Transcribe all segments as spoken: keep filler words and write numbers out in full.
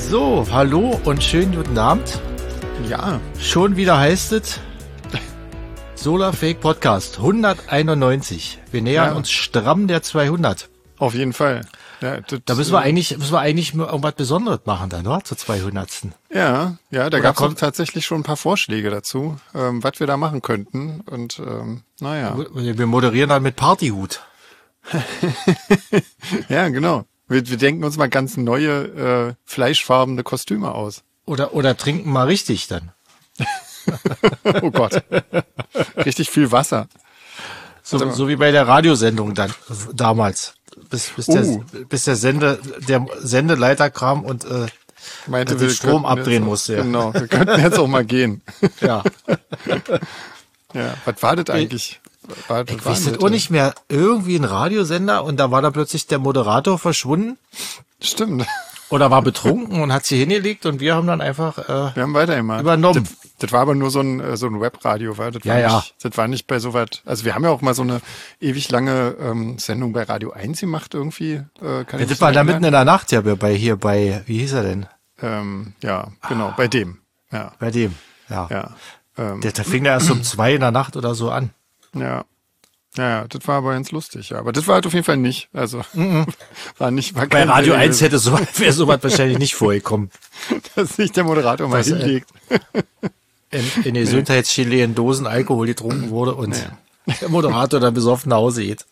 So, hallo und schönen guten Abend. Ja. Schon wieder heißt es Solarfake Podcast hunderteinundneunzig. Wir nähern ja. uns stramm der zweihundert. Auf jeden Fall. Ja, das, da müssen wir eigentlich, müssen wir eigentlich irgendwas Besonderes machen dann, oder? Zur zweihundertsten. Ja, ja, da gab es tatsächlich schon ein paar Vorschläge dazu, ähm, was wir da machen könnten. Und ähm, naja. Wir moderieren dann mit Partyhut. Ja, genau. Wir, wir denken uns mal ganz neue, äh, fleischfarbene Kostüme aus. Oder, oder trinken mal richtig dann. Oh Gott. Richtig viel Wasser. So, so wie bei der Radiosendung dann, damals. Bis, bis, uh. der, bis der Sende, der Sendeleiter kam und äh, meinte, den Strom abdrehen auch, musste. Ja. Genau, wir könnten jetzt auch mal gehen. Ja. Ja, was war das eigentlich? War das, ich weiß das auch nicht mehr. Irgendwie ein Radiosender und da war da plötzlich der Moderator verschwunden. Stimmt. Oder war betrunken und hat sie hingelegt und wir haben dann einfach äh, wir haben weitergemacht. Übernommen. Das, das war aber nur so ein so ein Webradio, war das? Ja, war ja. Nicht, das war nicht bei so was. Also wir haben ja auch mal so eine ewig lange ähm, Sendung bei Radio eins gemacht irgendwie. Äh, kann ja, ich das war da mitten in der Nacht ja bei hier bei wie hieß er denn? Ähm, ja, genau, ah. bei dem. Ja. Bei dem. Ja. Ja. Ähm, der, der fing ja erst um zwei in der Nacht oder so an. Ja. Ja, ja, das war aber ganz lustig, ja. Aber das war halt auf jeden Fall nicht. Also mm-mm. war nicht. War bei Radio eins hätte so wäre sowas wahrscheinlich nicht vorgekommen. Dass sich der Moderator mal Was, hinlegt. In, in die Gesundheitschile in Dosen Alkohol getrunken wurde und nee. der Moderator dann besoffen nach Hause geht.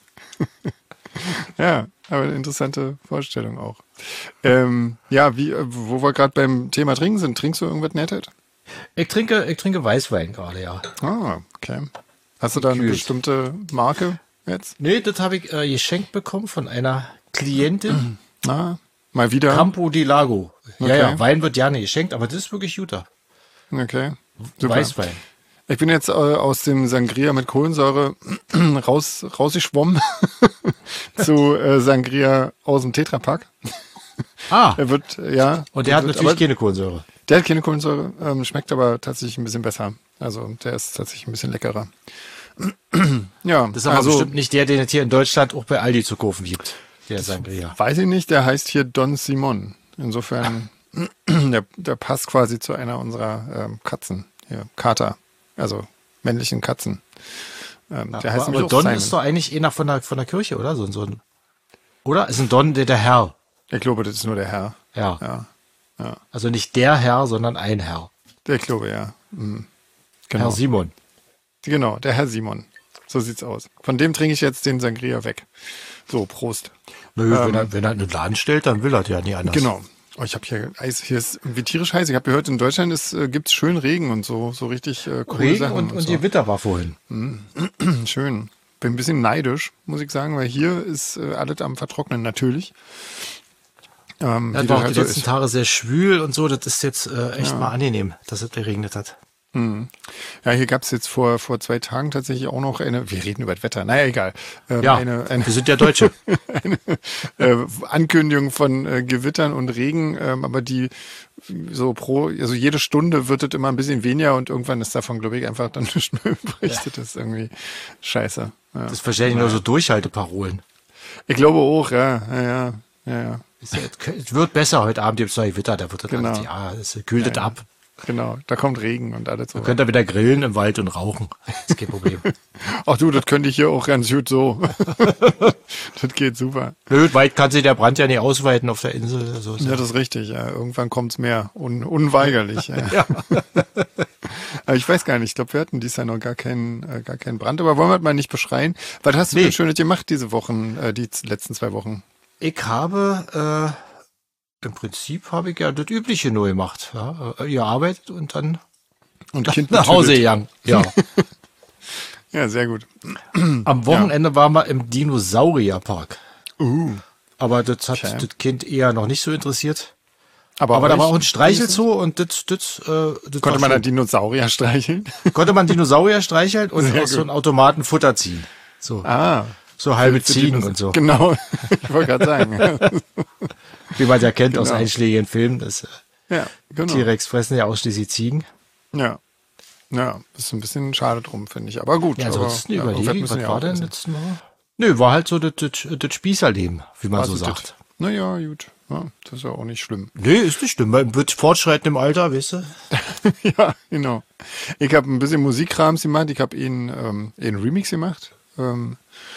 Ja, aber eine interessante Vorstellung auch. Ähm, ja, wie, wo wir gerade beim Thema Trinken sind, trinkst du irgendwas Nettes? Ich trinke, ich trinke Weißwein gerade, ja. Ah, okay. Hast du da eine bestimmte Marke jetzt? Nee, das habe ich äh, geschenkt bekommen von einer Klientin. Ah, mal wieder. Campo di Lago. Okay. Ja, ja, Wein wird gerne geschenkt, aber das ist wirklich guter. Okay. Super. Weißwein. Ich bin jetzt äh, aus dem Sangria mit Kohlensäure raus, rausgeschwommen zu äh, Sangria aus dem Tetrapack. Ah. Er wird, ja. Und der hat natürlich keine Kohlensäure. Der hat keine Kohlensäure, ähm, schmeckt aber tatsächlich ein bisschen besser. Also der ist tatsächlich ein bisschen leckerer. Ja, das ist aber also, bestimmt nicht der, den es hier in Deutschland auch bei Aldi zu kaufen gibt. Der Sangria. Weiß ich nicht, der heißt hier Don Simon. Insofern, der, der passt quasi zu einer unserer ähm, Katzen. Hier, Kater. Also männlichen Katzen. Ähm, ja, der heißt aber aber Don Simon. Ist doch eigentlich einer von der, von der Kirche, oder? So, so ein, oder? Ist ein Don der, der Herr? Ich glaube, das ist nur der Herr. Ja. Ja. Ja. Also nicht der Herr, sondern ein Herr. Der glaube, ja. Mhm. Genau. Herr Simon. Genau, der Herr Simon. So sieht's aus. Von dem trinke ich jetzt den Sangria weg. So, Prost. Nö, ähm, wenn, er, wenn er einen Laden stellt, dann will er ja nie anders. Genau. Oh, ich habe hier Eis. Hier ist irgendwie tierisch heiß. Ich habe gehört, in Deutschland ist, äh, gibt's schön Regen und so, so richtig äh, coole Regen Sachen. und, und, und so. Gewitter war vorhin. Mhm. Schön. Bin ein bisschen neidisch, muss ich sagen, weil hier ist äh, alles am Vertrocknen natürlich. Ähm, ja, war auch halt die so letzten ist. Tage sehr schwül und so. Das ist jetzt äh, echt ja. mal angenehm, dass es geregnet hat. Hm. Ja, hier gab es jetzt vor vor zwei Tagen tatsächlich auch noch eine, wir reden über das Wetter, naja, egal. Ähm, ja, eine, eine, wir sind ja Deutsche. eine äh, Ankündigung von äh, Gewittern und Regen, ähm, aber die so pro, also jede Stunde wird es immer ein bisschen weniger und irgendwann ist davon, glaube ich, einfach dann nicht mehr übrig. Ja. Das ist irgendwie scheiße. Ja. Das ist wahrscheinlich ja. nur so Durchhalteparolen. Ich glaube auch, ja, ja, ja. ja, ja. Es wird besser heute Abend, gibt es neue Wetter, da wird es genau. alles, ja, es kühlt es ja, ab. Genau, da kommt Regen und alles so. Da könnt ihr wieder grillen im Wald und rauchen. Das ist kein Problem. Ach du, das könnte ich hier auch ganz gut so. Das geht super. Nö, weit kann sich der Brand ja nicht ausweiten auf der Insel. So ja, das ist richtig. Ja. Irgendwann kommt's mehr. Un unweigerlich. Ja. Ja. Aber ich weiß gar nicht. Ich glaube, wir hatten dieses Jahr noch gar keinen, äh, gar keinen Brand. Aber wollen wir mal nicht beschreien. Was hast du nee. denn Schönes gemacht diese Wochen, äh, die letzten zwei Wochen? Ich habe... Äh Im Prinzip habe ich ja das Übliche nur gemacht. Ja, ihr arbeitet und dann und kind nach Hause gegangen. Ja. Ja, sehr gut. Am Wochenende ja. waren wir im Dinosaurierpark. Uh. Aber das hat okay. das Kind eher noch nicht so interessiert. Aber, Aber da war auch ein Streichelzoo und das, das, äh, das konnte man einen Dinosaurier streicheln? Konnte man Dinosaurier streicheln und sehr aus gut. so einem Automaten Futter ziehen. So. Ah. So halbe Ziegen und so. Genau. Ich wollte gerade sagen. Wie man ja kennt genau. aus einschlägigen Filmen. Das ja, genau. T-Rex fressen ja ausschließlich Ziegen. Ja. Ja, ist ein bisschen schade drum, finde ich. Aber gut. Ja, ansonsten aber, überlege ich, was war denn letztes Mal? Nö, war halt so das, das, das Spießerleben, wie man war so so sagt. Naja, gut. Ja, das ist ja auch nicht schlimm. Nee, ist nicht schlimm. Man wird fortschreiten im Alter, weißt du? Ja, genau. Ich habe ein bisschen Musikkrams gemacht. Ich habe ihn, ähm, einen Remix gemacht. Ähm,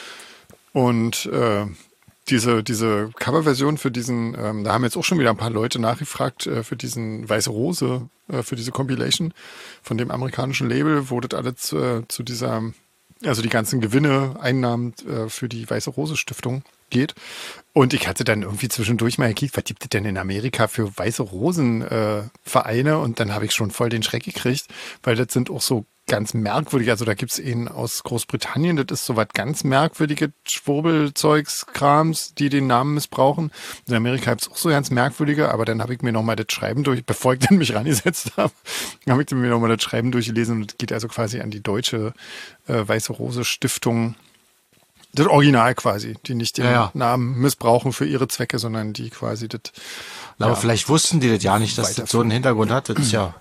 und äh, diese, diese Coverversion für diesen, ähm, da haben jetzt auch schon wieder ein paar Leute nachgefragt, äh, für diesen Weiße Rose, äh, für diese Compilation von dem amerikanischen Label, wo das alles äh, zu dieser, also die ganzen Gewinne, Einnahmen äh, für die Weiße Rose Stiftung geht. Und ich hatte dann irgendwie zwischendurch mal gekickt, was gibt es denn in Amerika für Weiße Rosen äh, Vereine? Und dann habe ich schon voll den Schreck gekriegt, weil das sind auch so ganz merkwürdig. Also da gibt es einen aus Großbritannien, das ist so was ganz merkwürdige Schwurbelzeugs, Krams, die den Namen missbrauchen. In Amerika gibt es auch so ganz merkwürdige, aber dann habe ich mir nochmal das Schreiben durch, bevor ich dann mich rangesetzt habe, habe ich mir nochmal das Schreiben durchgelesen und das geht also quasi an die deutsche äh, Weiße Rose Stiftung. Das Original quasi, die nicht den ja, ja. Namen missbrauchen für ihre Zwecke, sondern die quasi das. Aber ja, vielleicht wussten die das ja nicht, dass das so einen Hintergrund hat. Das ist ja,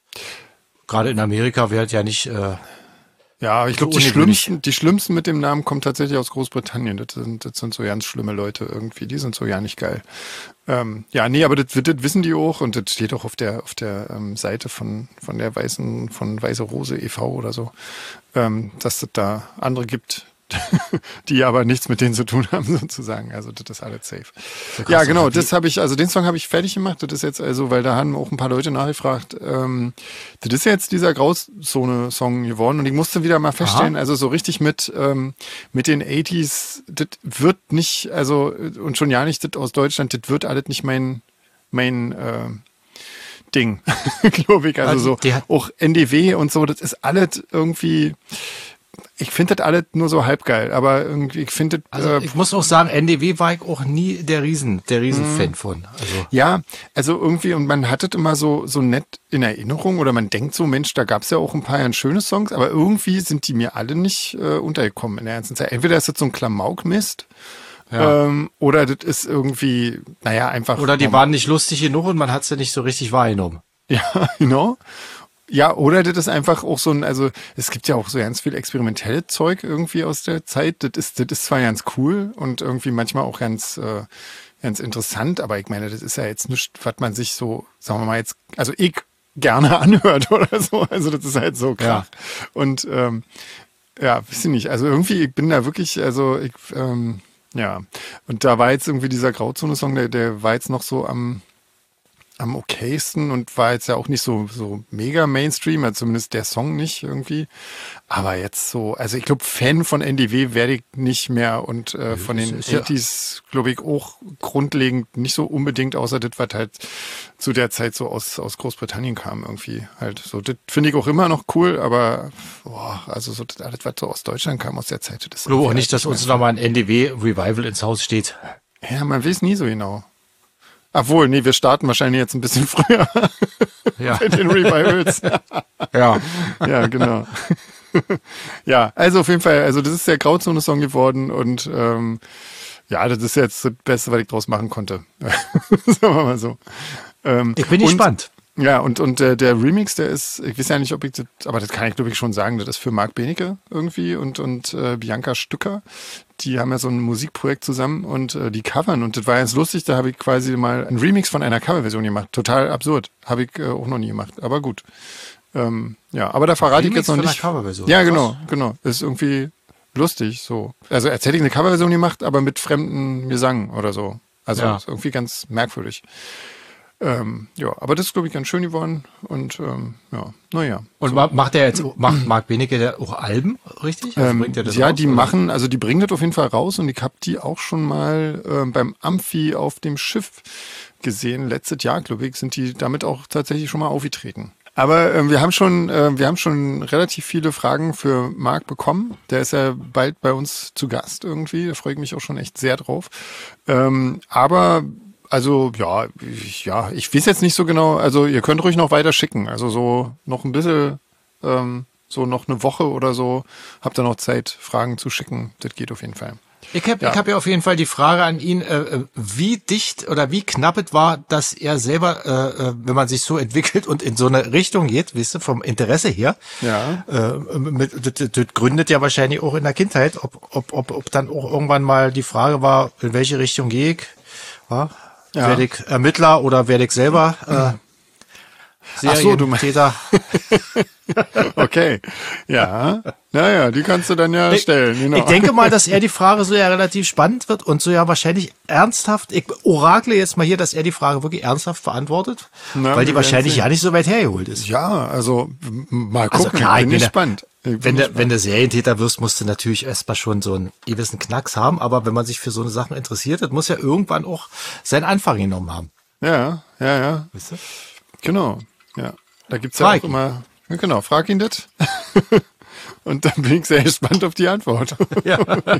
gerade in Amerika wäre das ja nicht. Äh, ja, ich glaube, die schlimmsten, die schlimmsten mit dem Namen kommen tatsächlich aus Großbritannien. Das sind, das sind so ganz schlimme Leute irgendwie. Die sind so ja nicht geil. Ähm, ja, nee, aber das, das wissen die auch und das steht auch auf der, auf der ähm, Seite von, von der Weißen, von Weiße Rose e V oder so, ähm, dass es da andere gibt, die aber nichts mit denen zu tun haben, sozusagen. Also das ist alles safe. Ja, genau, das habe ich, also den Song habe ich fertig gemacht. Das ist jetzt also, weil da haben auch ein paar Leute nachgefragt, ähm, das ist jetzt dieser Grauzone-Song geworden und ich musste wieder mal feststellen, Aha. also so richtig mit ähm, mit den achtziger, das wird nicht, also und schon ja nicht das aus Deutschland, das wird alles nicht mein mein äh, Ding, glaube ich. Also so auch N D W und so, das ist alles irgendwie. Ich finde das alles nur so halb geil, aber irgendwie, ich finde Also äh, ich muss auch sagen, N D W war ich auch nie der Riesen, der Riesenfan von. Also. Ja, also irgendwie, und man hat es immer so, so nett in Erinnerung oder man denkt so, Mensch, da gab es ja auch ein paar ganz schöne Songs, aber irgendwie sind die mir alle nicht äh, untergekommen in der ganzen Zeit. Entweder ist das so ein Klamauk-Mist, ja. ähm, oder das ist irgendwie, naja, einfach. Oder die waren nicht lustig genug und man hat sie nicht so richtig wahrgenommen. Ja, genau. Ja, oder das ist einfach auch so ein, also es gibt ja auch so ganz viel experimentelles Zeug irgendwie aus der Zeit. Das ist, das ist zwar ganz cool und irgendwie manchmal auch ganz, äh, ganz interessant, aber ich meine, das ist ja jetzt nichts, was man sich so, sagen wir mal jetzt, also ich gerne anhört oder so. Also das ist halt so krass. Ja. Und ähm, ja, weiß ich nicht. Also irgendwie, ich bin da wirklich, also ich, ähm, ja. Und da war jetzt irgendwie dieser Grauzone-Song, der, der war jetzt noch so am am okaysten und war jetzt ja auch nicht so, so mega Mainstream, also zumindest der Song nicht irgendwie. Aber jetzt so, also ich glaube, Fan von N D W werde ich nicht mehr und äh, von den achtziger, glaube ich, auch grundlegend nicht so unbedingt, außer das, was halt zu der Zeit so aus, aus Großbritannien kam irgendwie halt. So, das finde ich auch immer noch cool, aber boah, also so das alles, was so aus Deutschland kam aus der Zeit, das ist. Ich glaube auch nicht, dass uns da mal ein N D W-Revival ins Haus steht. Ja, man weiß nie so genau. Obwohl, nee, wir starten wahrscheinlich jetzt ein bisschen früher ja. mit den Revivals. ja. Ja, genau. Ja, also auf jeden Fall, also das ist der Grauzone-Song geworden und ähm, ja, das ist jetzt das Beste, was ich draus machen konnte. Sagen wir mal so. Ähm, ich bin und, gespannt. Ja, und, und der, der Remix, der ist, ich weiß ja nicht, ob ich das, aber das kann ich glaube ich schon sagen, das ist für Marc Benecke irgendwie und, und äh, Bianca Stücker. Die haben ja so ein Musikprojekt zusammen und äh, die covern. Und das war ganz lustig, da habe ich quasi mal einen Remix von einer Coverversion gemacht. Total absurd. Habe ich äh, auch noch nie gemacht. Aber gut. Ähm, ja, aber da verrate ich jetzt noch nicht. Ja, genau, genau. Ist irgendwie lustig so. Also als hätte ich eine Coverversion gemacht, aber mit fremden Gesang oder so. Also ja. Ist irgendwie ganz merkwürdig. Ähm, ja, aber das ist, glaube ich, ganz schön geworden und ähm, ja, naja. Und so. macht der jetzt, macht Marc Benecke der auch Alben, richtig? Also ähm, bringt der das ja, raus, die oder? machen, also die bringen das auf jeden Fall raus und ich habe die auch schon mal ähm, beim Amphi auf dem Schiff gesehen. Letztes Jahr, glaube ich, sind die damit auch tatsächlich schon mal aufgetreten. Aber ähm, wir haben schon, äh, wir haben schon relativ viele Fragen für Marc bekommen. Der ist ja bald bei uns zu Gast irgendwie. Da freue ich mich auch schon echt sehr drauf. Ähm, aber Also, ja, ich, ja, ich weiß jetzt nicht so genau. Also, ihr könnt ruhig noch weiter schicken. Also, so noch ein bisschen, ähm, so noch eine Woche oder so, habt ihr noch Zeit, Fragen zu schicken. Das geht auf jeden Fall. Ich habe ja. ich hab ja auf jeden Fall die Frage an ihn, äh, wie dicht oder wie knapp es war, dass er selber, äh, wenn man sich so entwickelt und in so eine Richtung geht, weißt du, vom Interesse her, ja. äh, mit, das, das gründet ja wahrscheinlich auch in der Kindheit, ob, ob, ob, ob dann auch irgendwann mal die Frage war, in welche Richtung gehe ich, ja? Ja. Werde ich Ermittler oder werde ich selber äh, Ach so, du meinst- Serientäter? Okay. Ja. Naja, die kannst du dann ja Ich- stellen. Genau. Ich denke mal, dass er die Frage so ja relativ spannend wird und so ja wahrscheinlich ernsthaft, ich orakle jetzt mal hier, dass er die Frage wirklich ernsthaft beantwortet, Na, weil die wir wahrscheinlich werden ja nicht so weit hergeholt ist. Ja, also m- mal Also gucken. klar, ich bin ich meine, gespannt. Ich bin Wenn du, gespannt. wenn du Serientäter wirst, musst du natürlich erstmal schon so einen gewissen Knacks haben, aber wenn man sich für so eine Sachen interessiert, das muss ja irgendwann auch seinen Anfang genommen haben. Ja, ja, ja. Weißt du? Genau. Ja. Da gibt's ja Frag auch ihn. immer. Ja, genau, frag ihn das. Und dann bin ich sehr gespannt auf die Antwort. Ja.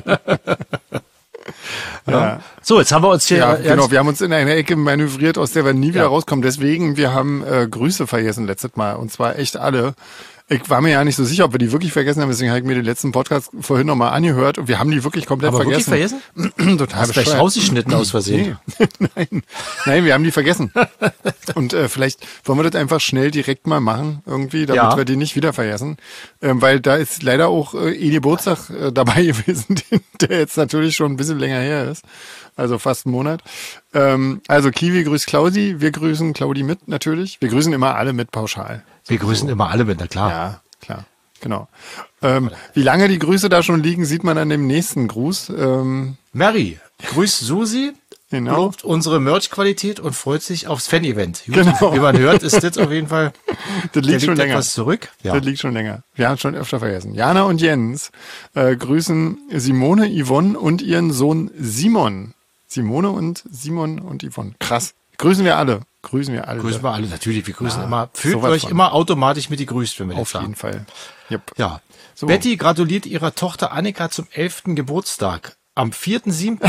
Ja. So, jetzt haben wir uns hier Ja, äh, genau. ernst- Wir haben uns in eine Ecke manövriert, aus der wir nie wieder Ja. rauskommen. Deswegen, wir haben äh, Grüße vergessen letztes Mal. Und zwar echt alle. Ich war mir ja nicht so sicher, ob wir die wirklich vergessen haben. Deswegen habe ich mir den letzten Podcast vorhin nochmal angehört. Und wir haben die wirklich komplett aber wirklich vergessen. vergessen? Total Hast du vielleicht bescheuert. rausgeschnitten aus Versehen? Nee. Nein. Nein, wir haben die vergessen. Und äh, vielleicht wollen wir das einfach schnell direkt mal machen, irgendwie, damit Ja. wir die nicht wieder vergessen. Ähm, weil da ist leider auch äh, eh Geburtstag äh, dabei gewesen, der jetzt natürlich schon ein bisschen länger her ist. Also fast einen Monat. Ähm, also Kiwi grüßt Klausi, wir grüßen Claudi mit natürlich. Wir grüßen immer alle mit pauschal. Wir grüßen immer alle mit, na klar. Ja, klar. Genau. Ähm, wie lange die Grüße da schon liegen, sieht man an dem nächsten Gruß. Ähm, Mary, grüßt Susi, Genau. lobt unsere Merch-Qualität und freut sich aufs Fan-Event. Gut, Genau. Wie man hört, ist das auf jeden Fall, das der liegt liegt schon länger. etwas zurück. Ja. Das liegt schon länger. Wir haben es schon öfter vergessen. Jana und Jens äh, grüßen Simone, Yvonne und ihren Sohn Simon. Simone und Simon und Yvonne. Krass. Grüßen wir alle. Grüßen wir alle. Grüßen wir alle, natürlich. Wir grüßen Ja, immer. Fühlt sowas euch von. immer automatisch mit die grüßt, wenn wir das Auf sagen. jeden Fall. Yep. Ja. So. Betty gratuliert ihrer Tochter Annika zum elften Geburtstag. Am vierten siebten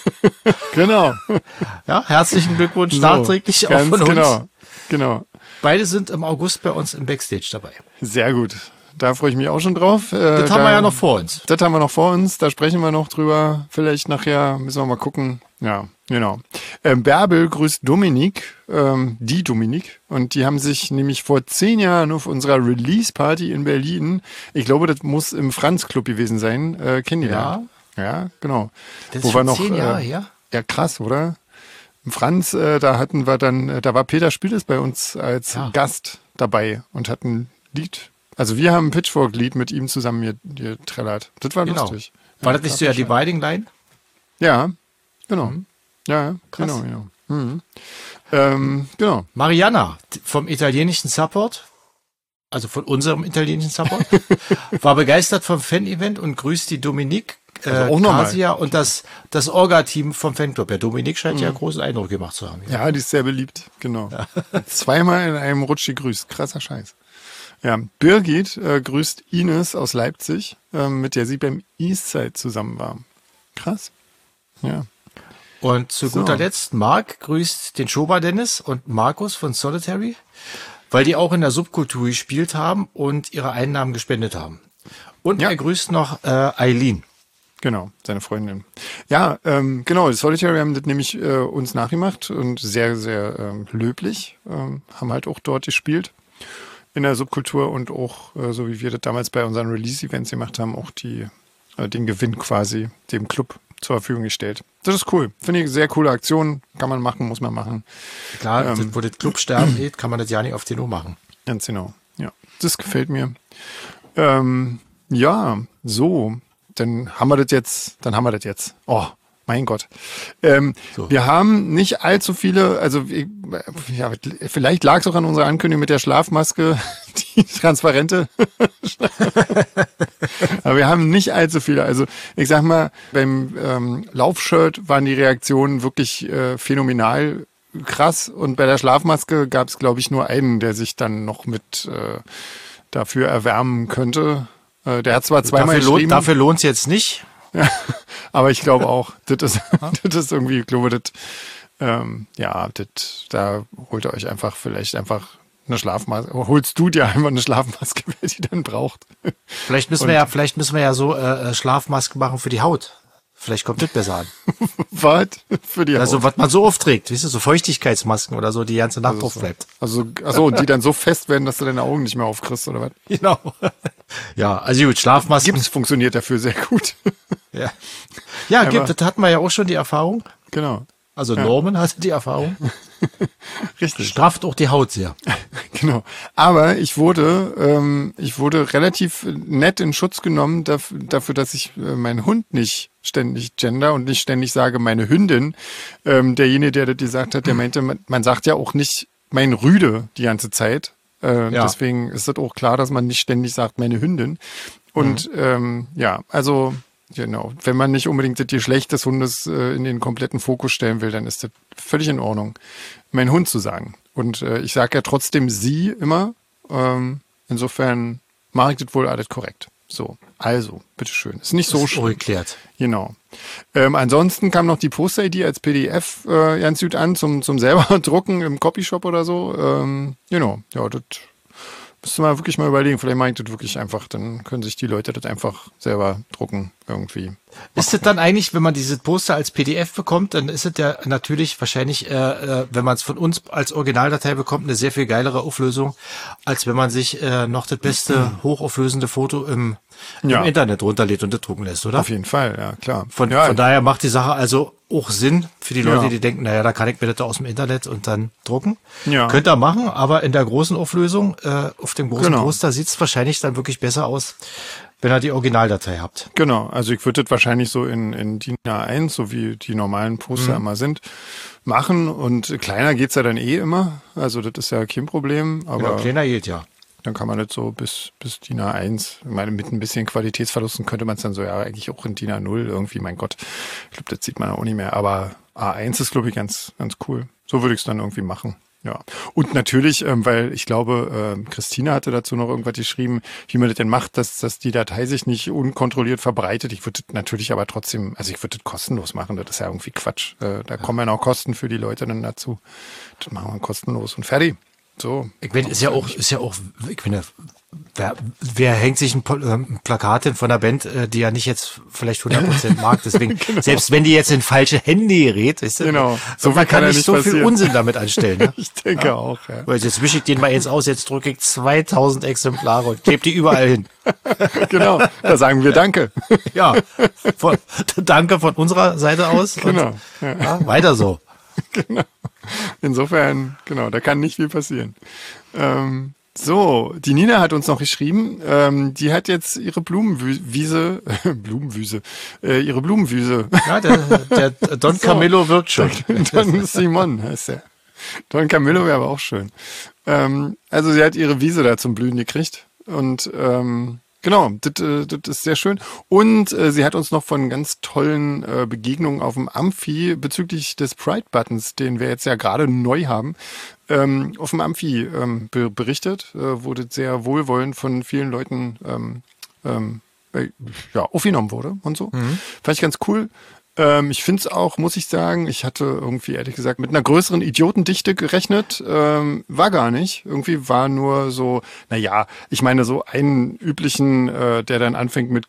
Genau. Ja, herzlichen Glückwunsch So, nachträglich auch ganz von uns. genau. Genau. Beide sind im August bei uns im Backstage dabei. Sehr gut. Da freue ich mich auch schon drauf. Äh, Das da, haben wir ja noch vor uns. Das haben wir noch vor uns. Da sprechen wir noch drüber. Vielleicht nachher müssen wir mal gucken. Ja, genau. Ähm, Bärbel grüßt Dominik, ähm, die Dominik. Und die haben sich nämlich vor zehn Jahren auf unserer Release-Party in Berlin, ich glaube, das muss im Franz-Club gewesen sein, äh, kennengelernt. Ja. Ja, genau. Das ist Wo schon wir noch, zehn Jahre äh, her. Ja, krass, oder? Im Franz, äh, da hatten wir dann, äh, da war Peter Spieles bei uns als Ja. Gast dabei und hat ein Lied. Also wir haben ein Pitchfork-Lied mit ihm zusammen getrellert. Das war Genau. lustig. War Ja, das nicht so ja krass. Dividing Line? Ja, genau. Ja, ja, Mhm. Krass. genau, genau. Mhm. Ähm, genau. Mariana t- vom italienischen Support, also von unserem italienischen Support, war begeistert vom Fan-Event und grüßt die Dominik, äh, Also auch nochmal. Kasia und das, das Orga-Team vom Fanclub. Der Dominik scheint ja großen Eindruck gemacht zu haben. Ja, die ist sehr beliebt, genau. Zweimal in einem Rutsch gegrüßt. Krasser Scheiß. Ja, Birgit äh, grüßt Ines aus Leipzig, ähm, mit der sie beim Eastside zusammen war. Krass. Ja. Und zu So. guter Letzt, Marc grüßt den Schober Dennis und Markus von Solitary, weil die auch in der Subkultur gespielt haben und ihre Einnahmen gespendet haben. Und Ja. er grüßt noch äh, Eileen. Genau, seine Freundin. Ja, ähm, genau, die Solitary haben das nämlich äh, uns nachgemacht und sehr, sehr ähm, löblich. Ähm, haben halt auch dort gespielt in der Subkultur und auch, äh, so wie wir das damals bei unseren Release-Events gemacht haben, auch die, äh, den Gewinn quasi dem Club zur Verfügung gestellt. Das ist cool. Finde ich eine sehr coole Aktion. Kann man machen, muss man machen. Klar, Ähm. das, wo das Clubsterben geht, kann man das ja nicht auf den Uhr machen. Ganz genau. Ja, das gefällt mir. Ähm, ja, so. Dann haben wir das jetzt. Dann haben wir das jetzt. Oh, mein Gott. Ähm, So. Wir haben nicht allzu viele, also ich- ja, vielleicht lag es auch an unserer Ankündigung mit der Schlafmaske, die transparente. Aber wir haben nicht allzu viele. Also ich sag mal, beim ähm, Laufshirt waren die Reaktionen wirklich äh, phänomenal krass. Und bei der Schlafmaske gab es, glaube ich, nur einen, der sich dann noch mit äh, dafür erwärmen könnte. Äh, der hat zwar zweimal Dafür, lohnt, geschrieben, dafür lohnt es jetzt nicht. ja, aber ich glaube auch, das ist, das ist irgendwie, ich glaube, das, ähm, ja, das, da holt ihr euch einfach vielleicht einfach eine Schlafmaske, holst du dir einfach eine Schlafmaske, wer die dann braucht. Vielleicht müssen wir ja, vielleicht müssen wir ja so äh, Schlafmasken machen für die Haut. Vielleicht kommt das besser an. Was? Für die Also Haut. was man so aufträgt, weißt du, so Feuchtigkeitsmasken oder so, die ganze Nacht drauf bleibt. Also, achso, und die dann so fest werden, dass du deine Augen nicht mehr aufkriegst, oder was? Genau. Ja, also gut, Schlafmasken. Gibt's, funktioniert dafür sehr gut. Ja, ja gibt, das hatten wir ja auch schon die Erfahrung. Genau. Also Norman hatte die Erfahrung. Richtig. Strafft auch die Haut sehr. Genau. Aber ich wurde, ähm, ich wurde relativ nett in Schutz genommen dafür, dafür dass ich äh, meinen Hund nicht ständig gender und nicht ständig sage, meine Hündin. Ähm, derjenige, der das gesagt hat, der meinte, man, man sagt ja auch nicht mein Rüde die ganze Zeit. Äh, Ja. Deswegen ist das auch klar, dass man nicht ständig sagt, meine Hündin. Und mhm. ähm, ja, also genau, wenn man nicht unbedingt das Geschlecht des Hundes äh, in den kompletten Fokus stellen will, dann ist das völlig in Ordnung, mein Hund zu sagen. Und äh, ich sage ja trotzdem sie immer. Ähm, insofern mache ich das wohl alles korrekt. So, also, bitteschön. Ist nicht so schlimm. Geklärt. Genau. Ähm, ansonsten kam noch die Poster-I D als P D F äh, ganz gut an zum, zum selber drucken im Copyshop oder so. Ähm, genau, ja, das müsste man wirklich mal überlegen. Vielleicht mache ich das wirklich einfach. Dann können sich die Leute das einfach selber drucken irgendwie. Ist das dann eigentlich, wenn man diese Poster als P D F bekommt, dann ist es ja natürlich wahrscheinlich, äh, äh, wenn man es von uns als Originaldatei bekommt, eine sehr viel geilere Auflösung, als wenn man sich äh, noch das beste hochauflösende Foto im, im Ja. Internet runterlädt und das drucken lässt, oder? Auf jeden Fall, ja, klar. Von, ja, von daher macht die Sache also auch Sinn für die Leute, Ja. die denken, naja, da kann ich mir das aus dem Internet und dann drucken. Ja. Könnt ihr machen, aber in der großen Auflösung, äh, auf dem großen Genau. Poster sieht es wahrscheinlich dann wirklich besser aus, wenn ihr die Originaldatei habt. Genau, also ich würde das wahrscheinlich so in, in D I N A eins, so wie die normalen Poster Mhm. immer sind, machen. Und kleiner geht's ja dann eh immer. Also das ist ja kein Problem. Aber Genau, kleiner geht ja. dann kann man das so bis, bis D I N A eins, ich meine, mit ein bisschen Qualitätsverlusten könnte man es dann so ja eigentlich auch in D I N A null irgendwie, mein Gott. Ich glaube, das sieht man auch nicht mehr. Aber A eins ist, glaube ich, ganz, ganz cool. So würde ich es dann irgendwie machen. Ja. Und natürlich, ähm, weil ich glaube, ähm, Christina hatte dazu noch irgendwas geschrieben, wie man das denn macht, dass, dass die Datei sich nicht unkontrolliert verbreitet. Ich würde das natürlich aber trotzdem, also ich würde das kostenlos machen. Das ist ja irgendwie Quatsch. Äh, da kommen ja noch Kosten für die Leute dann dazu. Das machen wir kostenlos und fertig. So. Ich meine, ist ja auch, ist ja auch, ich finde, wer, wer hängt sich ein, Pl- ähm, Plakat hin von einer Band, äh, die ja nicht jetzt vielleicht hundert Prozent mag, deswegen, Genau. selbst wenn die jetzt in falsche Hände gerät, weißt du, Genau. so So man viel kann kann ja nicht nicht so viel passieren. Unsinn damit anstellen. Ne? Ich denke ja. auch, ja. Weil jetzt wische ich den mal jetzt aus, jetzt drücke ich zweitausend Exemplare und klebe die überall hin. Genau. Da sagen wir Danke. Ja, von, danke von unserer Seite aus. Genau. Und, Ja. ja, weiter so. Genau. Insofern, genau, da kann nicht viel passieren. Ähm, so, die Nina hat uns noch geschrieben, ähm, die hat jetzt ihre Blumenwiese, Blumenwiese, äh, ihre Blumenwiese. Ja, der, der Don So. Camillo wirkt schon. Don Simon heißt er. Don Camillo wäre aber auch schön. Ähm, also sie hat ihre Wiese da zum Blühen gekriegt und ähm, genau, das, äh, das ist sehr schön. Und äh, sie hat uns noch von ganz tollen äh, Begegnungen auf dem Amphi bezüglich des Pride-Buttons, den wir jetzt ja gerade neu haben, ähm, auf dem Amphi ähm, be- berichtet. Äh, wurde sehr wohlwollend von vielen Leuten ähm, ähm, äh, ja, aufgenommen wurde und so. Mhm. Fand ich ganz cool. Ähm, ich finde es auch, muss ich sagen, ich hatte irgendwie ehrlich gesagt mit einer größeren Idiotendichte gerechnet. Ähm, war gar nicht. Irgendwie war nur so, naja, ich meine so einen üblichen, äh, der dann anfängt mit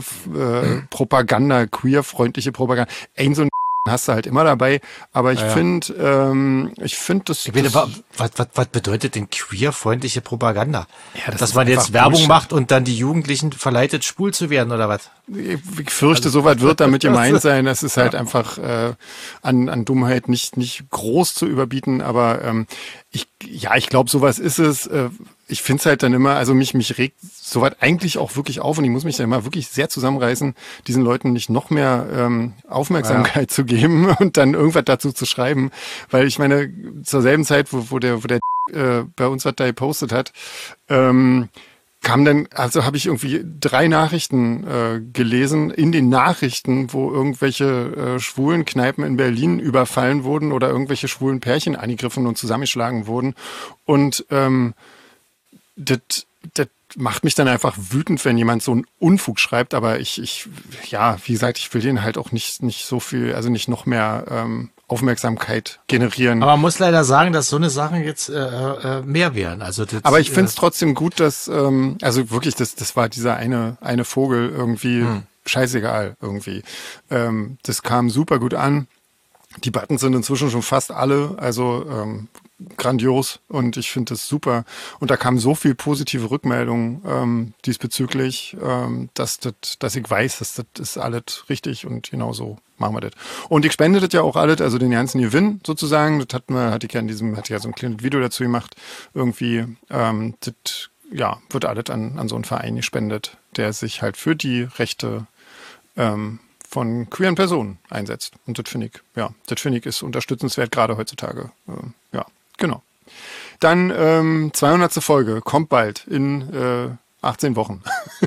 Queer-Propaganda, queer-freundliche Propaganda. Ein so ein hast du halt immer dabei. Aber ich Ja, ja. finde, ähm, ich finde das... Ich meine, das wa- was, was, was bedeutet denn queerfreundliche Propaganda? Ja, das Dass ist man jetzt einfach Werbung Bullshit. macht und dann die Jugendlichen verleitet, schwul zu werden oder was? Ich fürchte, soweit wird damit gemeint sein. Das ist halt einfach äh, an, an Dummheit nicht, nicht groß zu überbieten. Aber ähm, ich, ja, ich glaube, sowas ist es. Äh, ich finde es halt dann immer, also mich, mich regt soweit eigentlich auch wirklich auf und ich muss mich dann immer wirklich sehr zusammenreißen, diesen Leuten nicht noch mehr ähm, Aufmerksamkeit zu geben und dann irgendwas dazu zu schreiben. Weil ich meine, zur selben Zeit, wo, wo der, wo der äh, bei uns was da gepostet hat, ähm, kam dann, also habe ich irgendwie drei Nachrichten äh, gelesen in den Nachrichten, wo irgendwelche äh, schwulen Kneipen in Berlin überfallen wurden oder irgendwelche schwulen Pärchen angegriffen und zusammengeschlagen wurden. Und ähm, das, das macht mich dann einfach wütend, wenn jemand so einen Unfug schreibt. Aber ich, ich, ja, wie gesagt, ich will den halt auch nicht, nicht so viel, also nicht noch mehr ähm, Aufmerksamkeit generieren. Aber man muss leider sagen, dass so eine Sachen jetzt äh, äh, mehr wären. Also das, Aber ich finde es äh, trotzdem gut, dass, ähm, also wirklich, das, das war dieser eine, eine Vogel irgendwie Hm. scheißegal irgendwie. Ähm, das kam super gut an. Die Buttons sind inzwischen schon fast alle, also ähm, grandios und ich finde das super. Und da kamen so viel positive Rückmeldungen ähm, diesbezüglich, ähm, dass, das, dass ich weiß, dass das ist alles richtig und genau so machen wir das. Und ich spende das ja auch alles, also den ganzen Gewinn sozusagen. Das hat man, hatte ich ja in diesem, hatte ich ja so ein kleines Video dazu gemacht. Irgendwie, ähm, das ja, wird alles an, an so einen Verein gespendet, der sich halt für die Rechte ähm, von queeren Personen einsetzt. Und das finde ich, ja, das finde ich ist unterstützenswert, gerade heutzutage. Ähm, ja, genau. Dann ähm, zweihundertste Folge, kommt bald in äh, achtzehn Wochen.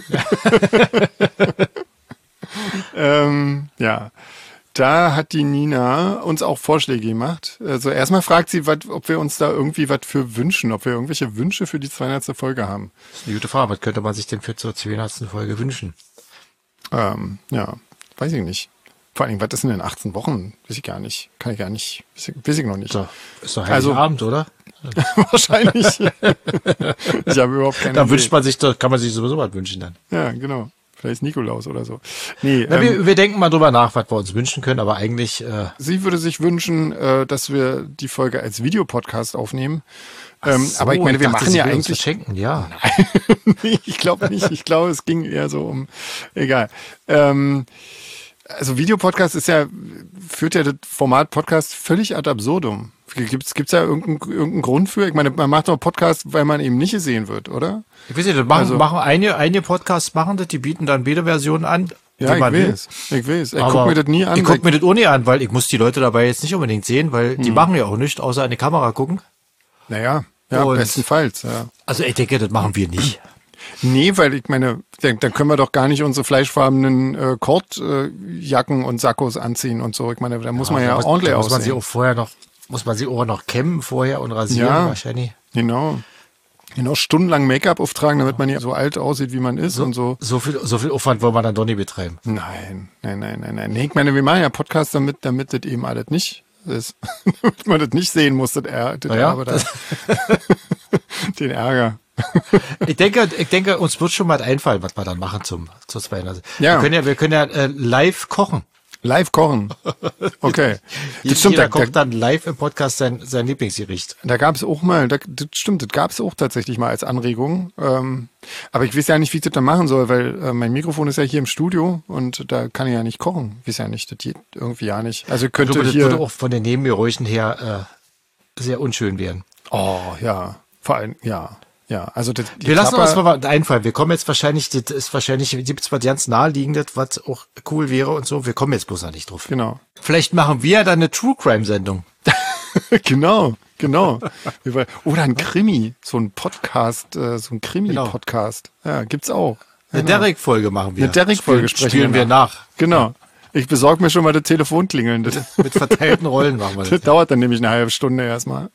ähm, ja, da hat die Nina uns auch Vorschläge gemacht. Also erstmal fragt sie, wat, ob wir uns da irgendwie was für wünschen, ob wir irgendwelche Wünsche für die zweihundertste Folge haben. Das ist eine gute Frage. Was könnte man sich denn für zur zweihundertsten Folge wünschen? Ähm, ja, weiß ich nicht. Vor allem, was ist denn in achtzehn Wochen? Weiß ich gar nicht. Kann ich gar nicht. Weiß ich, weiß ich noch nicht. So, ist doch Heiligabend, also, oder? Wahrscheinlich. Ich habe überhaupt keine Da Idee. wünscht man sich doch, kann man sich sowieso was wünschen dann. Ja, genau. Vielleicht Nikolaus oder so. Nee, Na, ähm, wir, wir denken mal drüber nach, was wir uns wünschen können, aber eigentlich... Äh, sie würde sich wünschen, äh, dass wir die Folge als Videopodcast aufnehmen. Ähm, so, aber ich meine, wir dachte, machen sie ja will uns eigentlich... verschenken, ja. Nee, ich glaube nicht. Ich glaube, es ging eher so um... Egal. Ähm, also Videopodcast ist ja, führt ja das Format Podcast völlig ad absurdum. Gibt's, gibt's da irgendeinen, irgendeinen Grund für? Ich meine, man macht doch Podcast, weil man eben nicht gesehen wird, oder? Ich weiß nicht, das machen, Also- machen einige, einige Podcasts machen das, die bieten dann Beta-Versionen an. Ja, die ich man will. weiß. Ich weiß. Ich Aber guck mir das nie an. Ich guck mir das auch nie an, weil ich muss die Leute dabei jetzt nicht unbedingt sehen, weil die Hm. machen ja auch nichts, außer an die Kamera gucken. Naja, ja, Und- bestenfalls, ja. Also ich denke, das machen wir nicht. Nee, weil ich meine, dann, dann können wir doch gar nicht unsere fleischfarbenen äh, Kordjacken äh, und Sakkos anziehen und so. Ich meine, da muss man ja da muss, ordentlich da muss man sie aussehen. auch vorher noch, muss man sie auch noch kämmen vorher und rasieren Ja. wahrscheinlich. Genau. Genau, stundenlang Make-up auftragen, damit man nicht so alt aussieht, wie man ist und so. So viel, so viel Aufwand wollen wir dann doch nicht betreiben. Nein, nein, nein, nein, nein. Nee, ich meine, wir machen ja Podcasts damit, damit das eben alles nicht ist. Damit man das nicht sehen muss, das, Är das Ja, aber da, den Ärger. Ich denke, ich denke, uns wird schon mal einfallen, was wir dann machen zum, zur zweihundertsten. Ja. Wir können ja, wir können ja äh, live kochen. Live kochen. Okay. Jeder, Das stimmt, jeder da, kocht da, dann live im Podcast sein, sein Lieblingsgericht. da gab es auch mal, da, das stimmt, das gab es auch tatsächlich mal als Anregung. Ähm, aber ich weiß ja nicht, wie ich das dann machen soll, weil äh, mein Mikrofon ist ja hier im Studio und da kann ich ja nicht kochen. Ich weiß ja nicht, das geht irgendwie ja nicht. Also Ich könnte glaube, das hier... würde auch von den Nebengeräuschen her äh, sehr unschön werden. Oh, ja. Vor allem, ja. Ja, also das, die Wir lassen Klapper- uns mal was einfallen. Wir kommen jetzt wahrscheinlich, das ist wahrscheinlich, gibt's was ganz naheliegendes, was auch cool wäre und so. Wir kommen jetzt bloß noch nicht drauf. Genau. Vielleicht machen wir dann eine True Crime Sendung. Genau, genau. Wir wollen- Oder ein Krimi, so ein Podcast, äh, so ein Krimi-Podcast. Ja, gibt's auch. Eine Genau. Derrick-Folge machen wir. Eine Derrick-Folge Spielen- sprechen Spielen wir nach. Genau. Ich besorge mir schon mal das Telefonklingeln. Das, Mit verteilten Rollen machen wir das das. dauert dann nämlich eine halbe Stunde erstmal.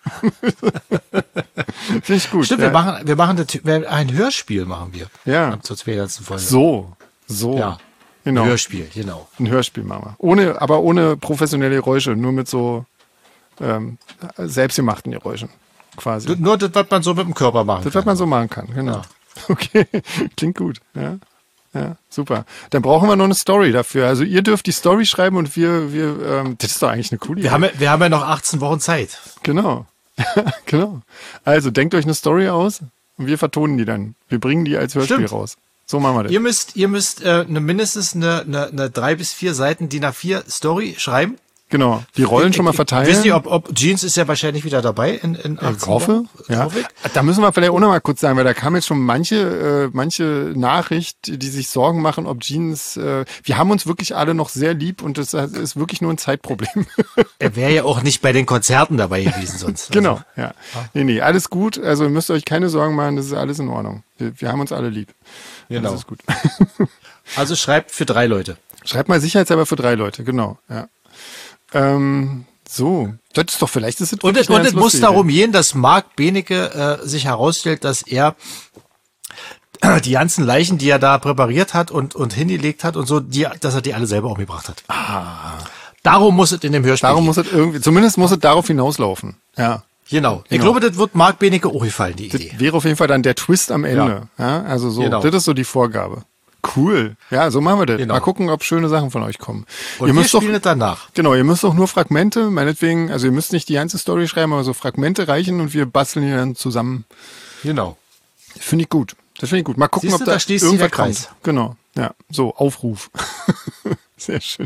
Finde ich gut. Stimmt, ja. wir machen, wir machen das, wir- ein Hörspiel machen wir. Ja. Zur zweihundertsten Folge. So, so. Ja. Genau. Ein Hörspiel, genau. Ein Hörspiel machen wir. Ohne, aber ohne professionelle Geräusche, nur mit so ähm, selbstgemachten Geräuschen quasi. Nur das, was man so mit dem Körper machen Das, kann. was man so machen kann, genau. Ja. Okay, klingt gut. Ja. Ja, super. Dann brauchen wir noch eine Story dafür. Also ihr dürft die Story schreiben und wir, wir, ähm, das ist doch eigentlich eine coole Idee. Wir haben, ja- wir haben ja noch achtzehn Wochen Zeit. Genau. Genau. Also denkt euch eine Story aus und wir vertonen die dann. Wir bringen die als Hörspiel Stimmt. raus. So machen wir das. Ihr müsst, ihr müsst äh, eine, mindestens eine, eine, eine drei bis vier Seiten D I N A vier Story schreiben. Genau. Die Rollen schon mal verteilen. Ich weiß nicht, ob, ob Jeans ist ja wahrscheinlich wieder dabei in, in achtzehn Ich hoffe, Wochen. ja. Hoffe ich. Da müssen wir vielleicht auch noch mal kurz sagen, weil da kam jetzt schon manche, äh, manche Nachricht, die sich Sorgen machen, ob Jeans, äh, wir haben uns wirklich alle noch sehr lieb und das ist wirklich nur ein Zeitproblem. Er wäre ja auch nicht bei den Konzerten dabei gewesen sonst. Genau, Also, ja. Nee, nee, alles gut. Also ihr müsst euch keine Sorgen machen, das ist alles in Ordnung. Wir, wir haben uns alle lieb. Genau. Das ist gut. also schreibt für drei Leute. Schreibt mal sicherheitshalber für drei Leute, genau, ja. Ähm, so, das ist doch, vielleicht ist es Und, wirklich es- eine und es ganz muss lustige darum Idee. gehen, dass Marc Benecke äh, sich herausstellt, dass er die ganzen Leichen, die er da präpariert hat und, und hingelegt hat und so, die, dass er die alle selber umgebracht hat. Ah. Darum muss es in dem Hörspiel Darum gehen. muss es irgendwie, zumindest muss es darauf hinauslaufen, ja. Genau. Ich Genau. glaube, das wird Marc Benecke auch gefallen, die Das Idee. wäre auf jeden Fall dann der Twist am Ende. Ja. Also so, Genau. das ist so die Vorgabe. Cool. Ja, so machen wir das. Genau. Mal gucken, ob schöne Sachen von euch kommen. Und ihr wir müsst doch, spielen es danach. genau, ihr müsst doch nur Fragmente, meinetwegen, also ihr müsst nicht die ganze Story schreiben, aber so Fragmente reichen und wir basteln die dann zusammen. Genau. Finde ich gut. Das finde ich gut. Mal gucken, Siehst ob du, da, da schließt sich irgendwer der Kreis. kommt. Genau. Ja, so, Aufruf. Sehr schön.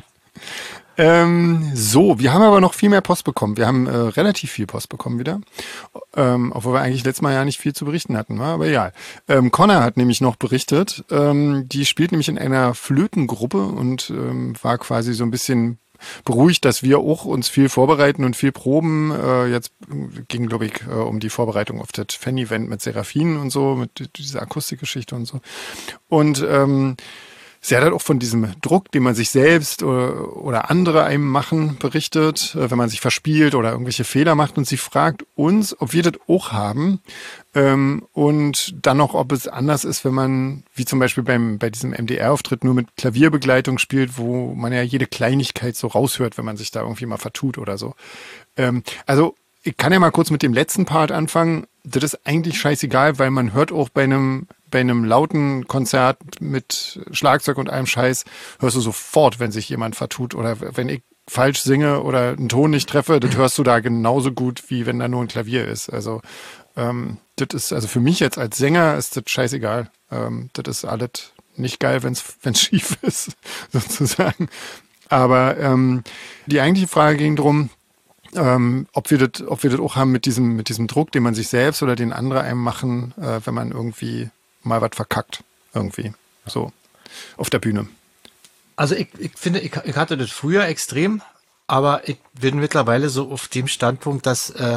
Ähm, so, wir haben aber noch viel mehr Post bekommen. Wir haben äh, relativ viel Post bekommen wieder. Ähm, obwohl wir eigentlich letztes Mal ja nicht viel zu berichten hatten, wa? Aber egal. Ähm, Connor hat nämlich noch berichtet, ähm, die spielt nämlich in einer Flötengruppe und ähm, war quasi so ein bisschen beruhigt, dass wir auch uns viel vorbereiten und viel proben. Äh, jetzt ging, glaube ich, äh, um die Vorbereitung auf das Fan-Event mit Seraphin und so, mit dieser Akustikgeschichte und so. Und ähm, sie hat halt auch von diesem Druck, den man sich selbst oder, oder andere einem machen, berichtet, wenn man sich verspielt oder irgendwelche Fehler macht. Und sie fragt uns, ob wir das auch haben. Ähm, und dann noch, ob es anders ist, wenn man, wie zum Beispiel beim bei diesem M D R-Auftritt, nur mit Klavierbegleitung spielt, wo man ja jede Kleinigkeit so raushört, wenn man sich da irgendwie mal vertut oder so. Ähm, also ich kann ja mal kurz mit dem letzten Part anfangen. Das ist eigentlich scheißegal, weil man hört auch bei einem bei einem lauten Konzert mit Schlagzeug und allem Scheiß, hörst du sofort, wenn sich jemand vertut oder wenn ich falsch singe oder einen Ton nicht treffe, das hörst du da genauso gut, wie wenn da nur ein Klavier ist. Also ähm, das ist, also für mich jetzt als Sänger ist das scheißegal. Ähm, das ist alles nicht geil, wenn es schief ist, sozusagen. Aber ähm, die eigentliche Frage ging drum, Ähm, ob wir das, ob wir das auch haben mit diesem, mit diesem Druck, den man sich selbst oder den andere einem machen, äh, wenn man irgendwie mal was verkackt. Irgendwie. So. Auf der Bühne. Also ich, ich finde, ich, ich hatte das früher extrem, aber ich bin mittlerweile so auf dem Standpunkt, dass äh,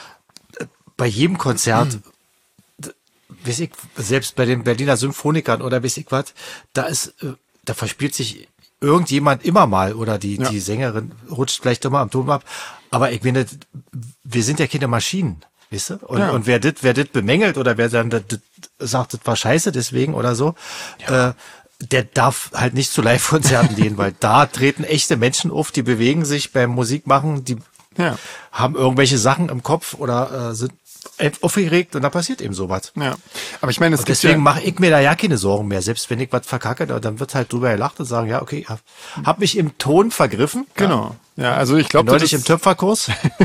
bei jedem Konzert, hm. weiß ich, selbst bei den Berliner Symphonikern oder weiß ich was, da ist, äh, da verspielt sich irgendjemand immer mal oder die, ja. die Sängerin rutscht vielleicht immer am Ton ab. Aber ich finde, wir sind ja keine Maschinen, weißt du? Und, ja. und wer das, wer das bemängelt oder wer dann das, das sagt, das war scheiße deswegen oder so, ja. äh, der darf halt nicht zu Live-Konzerten gehen, weil da treten echte Menschen auf, die bewegen sich beim Musikmachen, die ja. haben irgendwelche Sachen im Kopf oder äh, sind aufgeregt und da passiert eben sowas. Ja, aber ich meine, es und gibt deswegen ja mache ich mir da ja keine Sorgen mehr. Selbst wenn ich was verkacke, dann wird halt drüber gelacht und sagen, ja, okay, hab, hab mich im Ton vergriffen. Genau. Ja, also ich glaube, neulich im Töpferkurs.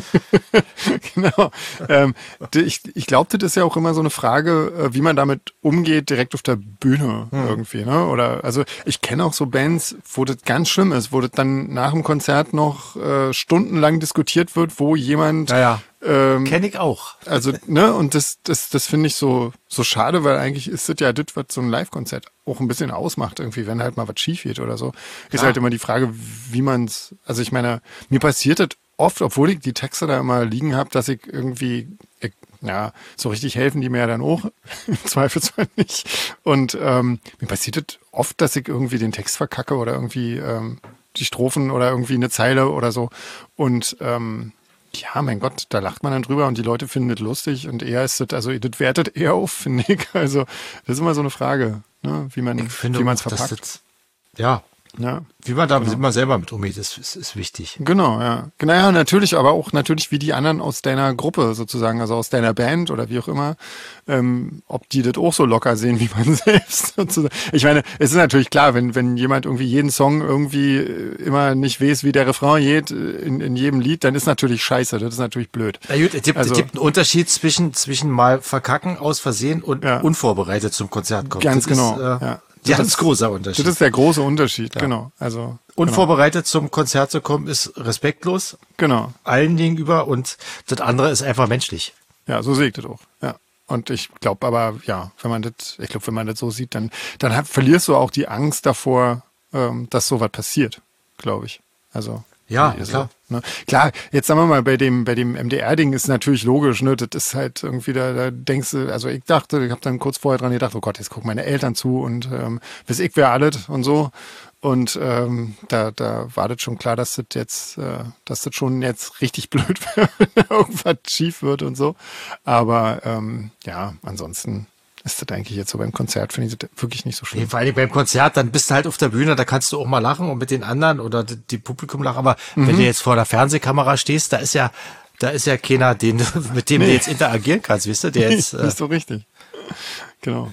Genau. Ähm, ich ich glaube, das ist ja auch immer so eine Frage, wie man damit umgeht, direkt auf der Bühne hm. irgendwie, ne? Oder also ich kenne auch so Bands, wo das ganz schlimm ist, wo das dann nach dem Konzert noch äh, stundenlang diskutiert wird, wo jemand ja, ja. Ähm, Kenne ich auch. Also, ne, und das, das, das finde ich so, so schade, weil eigentlich ist das ja das, was so ein Live-Konzert auch ein bisschen ausmacht, irgendwie, wenn halt mal was schief geht oder so. Ist halt immer die Frage, wie man's, also ich meine, mir passiert das oft, obwohl ich die Texte da immer liegen habe, dass ich irgendwie, ich, ja, so richtig helfen die mir ja dann auch, im Zweifelsfall nicht. Und ähm, mir passiert das oft, dass ich irgendwie den Text verkacke oder irgendwie ähm, die Strophen oder irgendwie eine Zeile oder so. Und ähm, ja, mein Gott, da lacht man dann drüber und die Leute finden das lustig und eher ist das, also das wertet eher auf, finde ich. Also das ist immer so eine Frage, ne? wie man es verpackt. Das, ja. Ja, wie man da genau. immer selber mit umgeht, ist, ist, ist wichtig. Genau, ja. Naja, natürlich, aber auch natürlich wie die anderen aus deiner Gruppe sozusagen, also aus deiner Band oder wie auch immer, ähm, ob die das auch so locker sehen wie man selbst sozusagen. Ich meine, es ist natürlich klar, wenn wenn jemand irgendwie jeden Song irgendwie immer nicht weiß, wie der Refrain geht in, in jedem Lied, dann ist natürlich scheiße, das ist natürlich blöd. Na gut, es gibt, also, es gibt einen Unterschied zwischen zwischen mal verkacken aus Versehen und ja. unvorbereitet zum Konzert kommen. Ganz das genau, ist, äh, ja. Ganz ist, großer Unterschied. Das ist der große Unterschied, ja. genau. Also unvorbereitet genau. zum Konzert zu kommen, ist respektlos. Genau. Allen gegenüber und das andere ist einfach menschlich. Ja, so sehe ich das auch. Ja. Und ich glaube aber, ja, wenn man das, ich glaube, wenn man das so sieht, dann, dann hat, verlierst du auch die Angst davor, ähm, dass sowas passiert, glaube ich. Also. Ja, also, klar. Ne? Klar, jetzt sagen wir mal, bei dem, bei dem M D R-Ding ist natürlich logisch, ne, das ist halt irgendwie, da, da denkst du, also ich dachte, ich habe dann kurz vorher dran gedacht, oh Gott, jetzt gucken meine Eltern zu und ähm, bis ich wer alles und so. Und ähm, da, da war das schon klar, dass das jetzt, äh, dass das schon jetzt richtig blöd wird, wenn irgendwas schief wird und so. Aber ähm, ja, ansonsten ist das eigentlich jetzt so beim Konzert, finde ich das wirklich nicht so schlimm. Nee, vor allem beim Konzert, dann bist du halt auf der Bühne, da kannst du auch mal lachen und mit den anderen oder die, die Publikum lachen, aber mhm. wenn du jetzt vor der Fernsehkamera stehst, da ist ja, da ist ja keiner, den, mit dem nee. du jetzt interagieren kannst, weißt du, der jetzt. Äh, ist so richtig. Genau.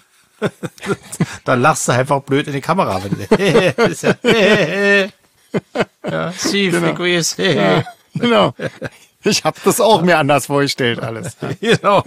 Dann lachst du einfach blöd in die Kamera. Wenn du, ist ja, ja, Chief Genau. Request. Ja, genau. Ich habe das auch mir anders vorgestellt, alles. Genau.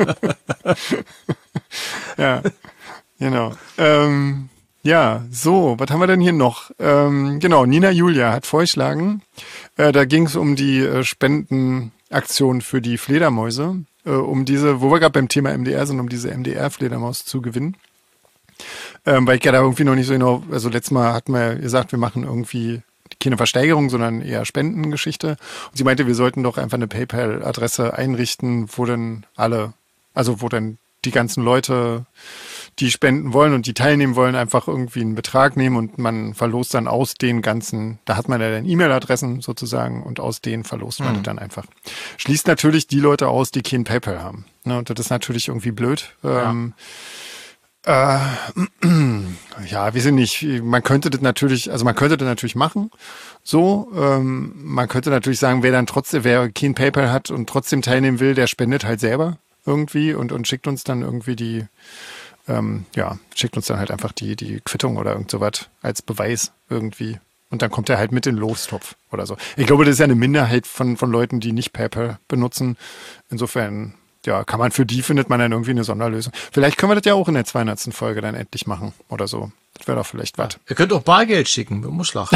Ja, genau. Ähm, ja, so, was haben wir denn hier noch? Ähm, genau, Nina Julia hat vorgeschlagen, äh, da ging es um die äh, Spendenaktion für die Fledermäuse, äh, um diese, wo wir gerade beim Thema M D R sind, um diese M D R-Fledermaus zu gewinnen. Ähm, weil ich ja da irgendwie noch nicht so genau, also letztes Mal hatten wir gesagt, wir machen irgendwie keine Versteigerung, sondern eher Spendengeschichte. Und sie meinte, wir sollten doch einfach eine PayPal-Adresse einrichten, wo dann alle, also wo dann die ganzen Leute, die spenden wollen und die teilnehmen wollen, einfach irgendwie einen Betrag nehmen und man verlost dann aus den ganzen, da hat man ja dann E-Mail-Adressen sozusagen und aus denen verlost man Mhm. das dann einfach. Schließt natürlich die Leute aus, die kein PayPal haben. Ne, und das ist natürlich irgendwie blöd. Ja. Ähm, äh, ja, wir sind nicht, man könnte das natürlich, also man könnte das natürlich machen, so, ähm, man könnte natürlich sagen, wer dann trotzdem, wer kein PayPal hat und trotzdem teilnehmen will, der spendet halt selber irgendwie und, und schickt uns dann irgendwie die, ähm, ja, schickt uns dann halt einfach die, die Quittung oder irgend sowas als Beweis irgendwie. Und dann kommt er halt mit in den Lostopf oder so. Ich glaube, das ist ja eine Minderheit von, von Leuten, die nicht PayPal benutzen. Insofern, ja, kann man für die findet man dann irgendwie eine Sonderlösung. Vielleicht können wir das ja auch in der zweihundertsten Folge dann endlich machen oder so. Das wäre doch vielleicht was. Ihr könnt auch Bargeld schicken mit dem Umschlag.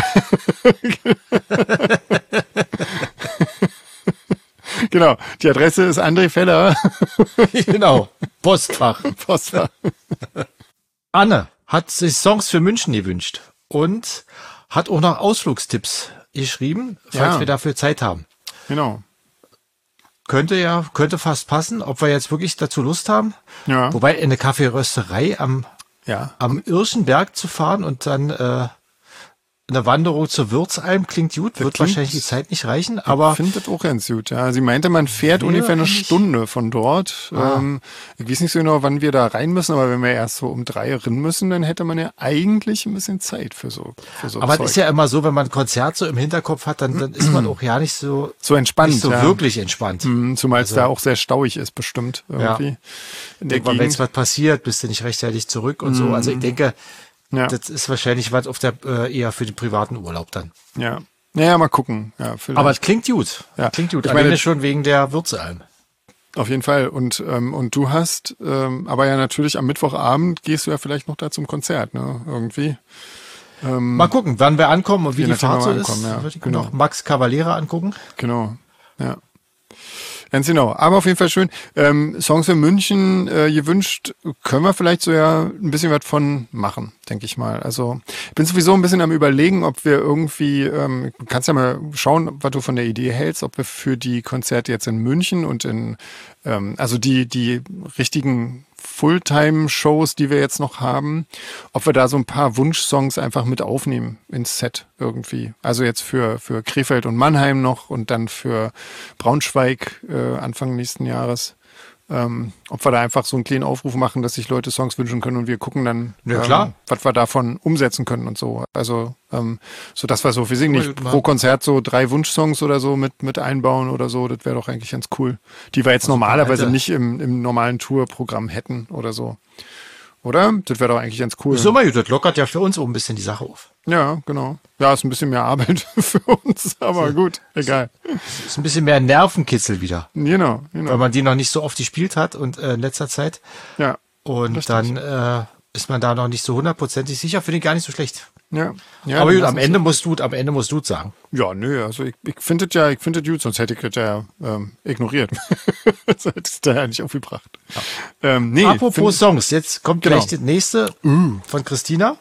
Genau. Die Adresse ist André Feller. Genau. Postfach. Postfach. Anne hat sich Songs für München gewünscht und hat auch noch Ausflugstipps geschrieben, falls Ja. wir dafür Zeit haben. Genau. Könnte ja, könnte fast passen, ob wir jetzt wirklich dazu Lust haben. Ja. Wobei in eine Kaffeerösterei am, Ja. am Irschenberg zu fahren und dann äh, eine Wanderung zur Würzalm klingt gut, wird klingt- wahrscheinlich die Zeit nicht reichen, aber Ich finde das auch ganz gut. Ja. Sie meinte, man fährt Wäre ungefähr eine eigentlich- Stunde von dort. Ah. Ähm, ich weiß nicht so genau, wann wir da rein müssen, aber wenn wir erst so um drei rein müssen, dann hätte man ja eigentlich ein bisschen Zeit für so, für so aber Zeug. es ist ja immer so, wenn man ein Konzert so im Hinterkopf hat, dann, dann ist man auch ja nicht so, so entspannt. nicht so ja. wirklich entspannt. Mhm, Zumal es Also- da auch sehr stauig ist, bestimmt irgendwie. In der Irgendwann, wenn es Gegend. was passiert, bist du nicht rechtzeitig zurück und so. Also ich denke, Ja. das ist wahrscheinlich was auf der äh, eher für den privaten Urlaub dann. Ja. Naja, mal gucken. Ja, vielleicht. Aber es klingt gut. Ja. Klingt gut. Ich Ich meine- meine schon wegen der Würzealm. Auf jeden Fall. Und, ähm, und du hast, ähm, aber ja natürlich am Mittwochabend gehst du ja vielleicht noch da zum Konzert, ne? Irgendwie. Ähm, Mal gucken, wann wir ankommen und wie Je die nachdem, Fahrt so wann wir ist. ankommen, ja. Würde ich Genau. noch Max Cavalera angucken. Genau. Ja. Ganz genau. Aber auf jeden Fall schön. Ähm, Songs für München äh, gewünscht, können wir vielleicht so ja ein bisschen was von machen, denke ich mal. Also ich bin sowieso ein bisschen am Überlegen, ob wir irgendwie, ähm, du kannst ja mal schauen, was du von der Idee hältst, ob wir für die Konzerte jetzt in München und in, ähm, also die, die richtigen Fulltime-Shows, die wir jetzt noch haben, ob wir da so ein paar Wunschsongs einfach mit aufnehmen ins Set irgendwie. Also jetzt für, für Krefeld und Mannheim noch und dann für Braunschweig äh, Anfang nächsten Jahres. Ähm, ob wir da einfach so einen kleinen Aufruf machen, dass sich Leute Songs wünschen können und wir gucken dann, Ja, klar. Ähm, was wir davon umsetzen können und so. Also ähm, so dass wir so, wir singen Mal nicht gut machen. pro Konzert so drei Wunschsongs oder so mit mit einbauen oder so. Das wäre doch eigentlich ganz cool. Die wir jetzt Also, normalerweise Alter. nicht im, im normalen Tourprogramm hätten oder so. Oder? Das wäre doch eigentlich ganz cool. Ist immer gut, das lockert ja für uns auch ein bisschen die Sache auf. Ja, genau. Ja, ist ein bisschen mehr Arbeit für uns, aber gut, egal. Ist ein bisschen mehr Nervenkitzel wieder, Genau, weil genau. man die noch nicht so oft gespielt hat und äh, in letzter Zeit. Ja, Und Richtig. dann äh, ist man da noch nicht so hundertprozentig sicher, finde ich gar nicht so schlecht. ja. ja Aber dann gut, lass am uns- Ende musst du, am Ende musst du sagen. Ja, nö, also ich, ich finde es ja, ich finde es gut, sonst hätte ich es ja ähm, ignoriert. Das hätte es da ja nicht aufgebracht. Ähm, nee, Apropos find- Songs, jetzt kommt Genau. gleich das nächste von Christina.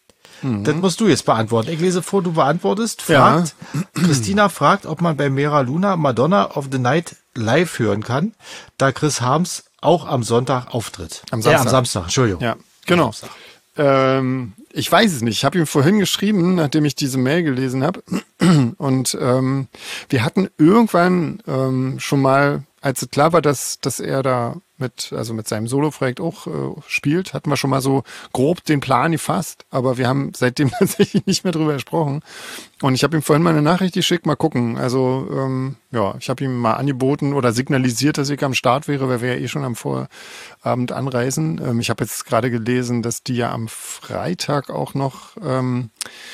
Das musst du jetzt beantworten. Ich lese vor, du beantwortest. Ja. Fragt, Christina fragt, ob man bei Mera Luna Madonna of the Night live hören kann, da Chris Harms auch am Sonntag auftritt. Am Äh, Samstag. am Samstag, Entschuldigung. Ja, genau. Am Samstag. Ähm, ich weiß es nicht. Ich habe ihm vorhin geschrieben, nachdem ich diese Mail gelesen habe. Und ähm, wir hatten irgendwann ähm, schon mal als es klar war, dass, dass er da mit, also mit seinem Solo-Projekt auch äh, spielt, hatten wir schon mal so grob den Plan gefasst, aber wir haben seitdem tatsächlich nicht mehr drüber gesprochen. Und ich habe ihm vorhin mal eine Nachricht geschickt, mal gucken. Also ähm, ja, ich habe ihm mal angeboten oder signalisiert, dass ich am Start wäre, weil wir ja eh schon am Vorabend anreisen. Ähm, ich habe jetzt gerade gelesen, dass die ja am Freitag auch noch ähm,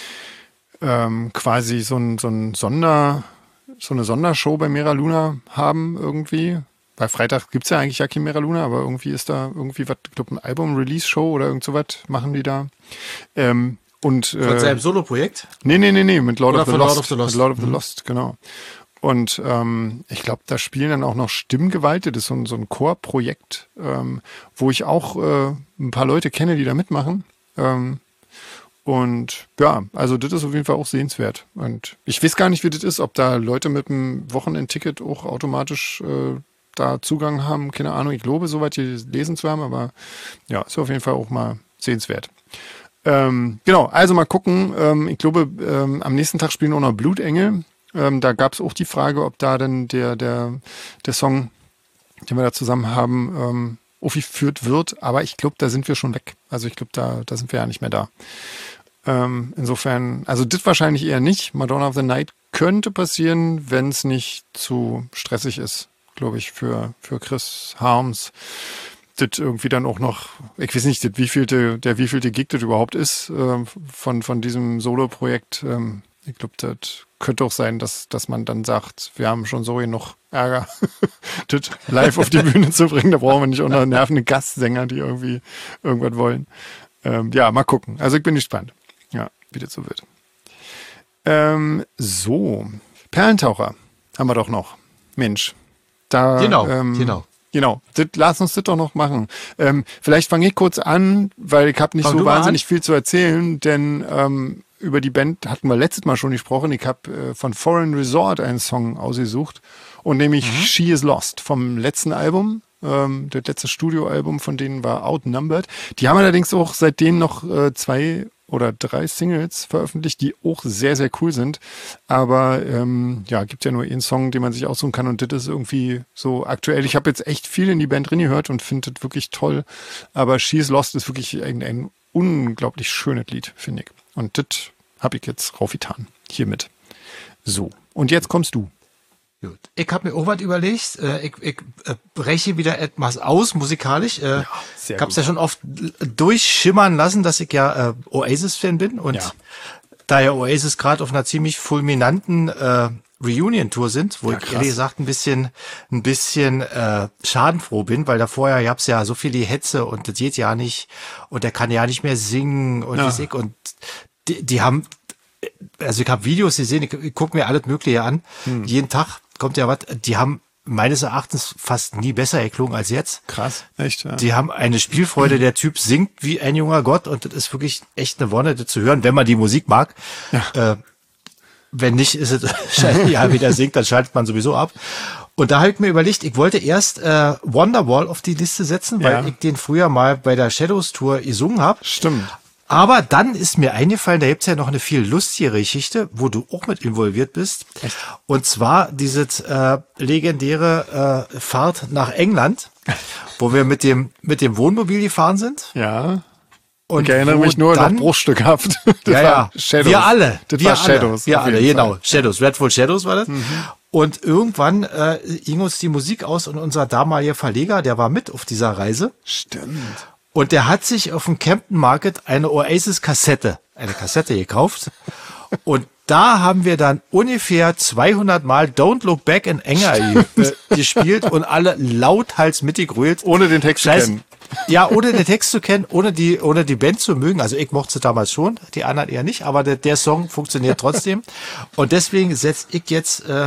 ähm, quasi so ein, so ein Sonder, so eine Sondershow bei Mera Luna haben irgendwie. Bei Freitag gibt's ja eigentlich ja kein Mera Luna, aber irgendwie ist da irgendwie was, ich glaube, ein Album-Release-Show oder irgend so was machen die da. Ähm, und, äh, Von seinem Solo-Projekt? Nee, nee, nee, nee, mit Lord, of the, von Lost, Lord of the Lost. Mit Lord of the Mhm. Lost, genau. Und ähm, ich glaube, da spielen dann auch noch Stimmgewalte. Das ist so ein, so ein Chorprojekt, ähm, wo ich auch äh, ein paar Leute kenne, die da mitmachen. Ähm, und ja, also das ist auf jeden Fall auch sehenswert. Und ich weiß gar nicht, wie das ist, ob da Leute mit einem Wochenendticket auch automatisch äh, da Zugang haben. Keine Ahnung, ich glaube, soweit gelesen zu haben, aber ja, ist auf jeden Fall auch mal sehenswert. Ähm, genau, also mal gucken. Ähm, ich glaube, ähm, am nächsten Tag spielen auch noch Blutengel. Ähm, da gab es auch die Frage, ob da dann der, der, der Song, den wir da zusammen haben, ähm, aufgeführt wird. Aber ich glaube, da sind wir schon weg. Also ich glaube, da, da sind wir ja nicht mehr da. Ähm, insofern, also das wahrscheinlich eher nicht. Madonna of the Night könnte passieren, wenn es nicht zu stressig ist, glaube ich, für, für Chris Harms. Das irgendwie dann auch noch, ich weiß nicht, das wievielte, der wievielte Gig das überhaupt ist äh, von, von diesem Solo-Projekt. Ähm, ich glaube, das könnte auch sein, dass, dass man dann sagt, wir haben schon so genug Ärger, das live auf die Bühne zu bringen. Da brauchen wir nicht auch noch nervende Gastsänger, die irgendwie irgendwas wollen. Ähm, ja, mal gucken. Also ich bin gespannt, ja, wie das so wird. Ähm, so, Perlentaucher haben wir doch noch. Mensch, da Genau, ähm, genau. Genau, das, lass uns das doch noch machen. Ähm, vielleicht fange ich kurz an, weil ich habe nicht Fang so du mal wahnsinnig an. viel zu erzählen, denn ähm, über die Band hatten wir letztes Mal schon gesprochen. Ich habe äh, von Foreign Resort einen Song ausgesucht und nämlich Mhm. She Is Lost vom letzten Album. Ähm, das letzte Studioalbum von denen war Outnumbered. Die haben allerdings auch seitdem noch äh, zwei oder drei Singles veröffentlicht, die auch sehr, sehr cool sind. Aber ähm, ja, gibt ja nur einen Song, den man sich aussuchen kann und das ist irgendwie so aktuell. Ich habe jetzt echt viel in die Band drin gehört und finde das wirklich toll. Aber She's Lost ist wirklich ein, ein unglaublich schönes Lied, finde ich. Und das habe ich jetzt raufgetan. Hiermit. So, und jetzt kommst du. Gut. Ich habe mir auch was überlegt. Äh, ich ich äh, breche wieder etwas aus musikalisch. Äh, Ja, sehr ich habe es gut. ja schon oft durchschimmern lassen, dass ich ja äh, Oasis-Fan bin. Und Ja. da ja Oasis gerade auf einer ziemlich fulminanten äh, Reunion-Tour sind, wo Ja, ich krass. ehrlich gesagt ein bisschen, ein bisschen äh, schadenfroh bin, weil da vorher gab's ja so viel die Hetze und das geht ja nicht und der kann ja nicht mehr singen und Ja. weiß ich, und die, die haben, also ich habe Videos gesehen, ich, ich gucke mir alles Mögliche an, Hm. jeden Tag kommt ja was, die haben meines Erachtens fast nie besser geklungen als jetzt. Krass, echt. Ja. Die haben eine Spielfreude, der Typ singt wie ein junger Gott und das ist wirklich echt eine Wonne, das zu hören, wenn man die Musik mag. Äh, wenn nicht, ist es ja, wie der singt, dann schaltet man sowieso ab. Und da habe ich mir überlegt, ich wollte erst äh, Wonderwall auf die Liste setzen, weil Ja. ich den früher mal bei der Shadows Tour gesungen habe. Stimmt. Aber dann ist mir eingefallen, da gibt's ja noch eine viel lustigere Geschichte, wo du auch mit involviert bist. Echt? Und zwar diese äh, legendäre äh, Fahrt nach England, wo wir mit dem mit dem Wohnmobil gefahren sind. Ja. Und Ich erinnere wo mich nur dann, noch bruchstückhaft. Das ja, war ja, Shadows. wir alle. Das wir war Shadows. Alle, wir auf alle, jeden genau. Fall. Shadows, Redful Shadows war das. Und irgendwann äh, ging uns die Musik aus und unser damaliger Verleger, der war mit auf dieser Reise. Stimmt. Und der hat sich auf dem Camden Market eine Oasis-Kassette, eine Kassette gekauft. Und da haben wir dann ungefähr zweihundert Mal Don't Look Back in Anger äh, gespielt und alle lauthals mitgegrölt. Ohne den Text zu Scheiß- kennen. Ja, ohne den Text zu kennen, ohne die, ohne die Band zu mögen. Also ich mochte sie damals schon, die anderen eher nicht, aber der, der Song funktioniert trotzdem. Und deswegen setze ich jetzt äh,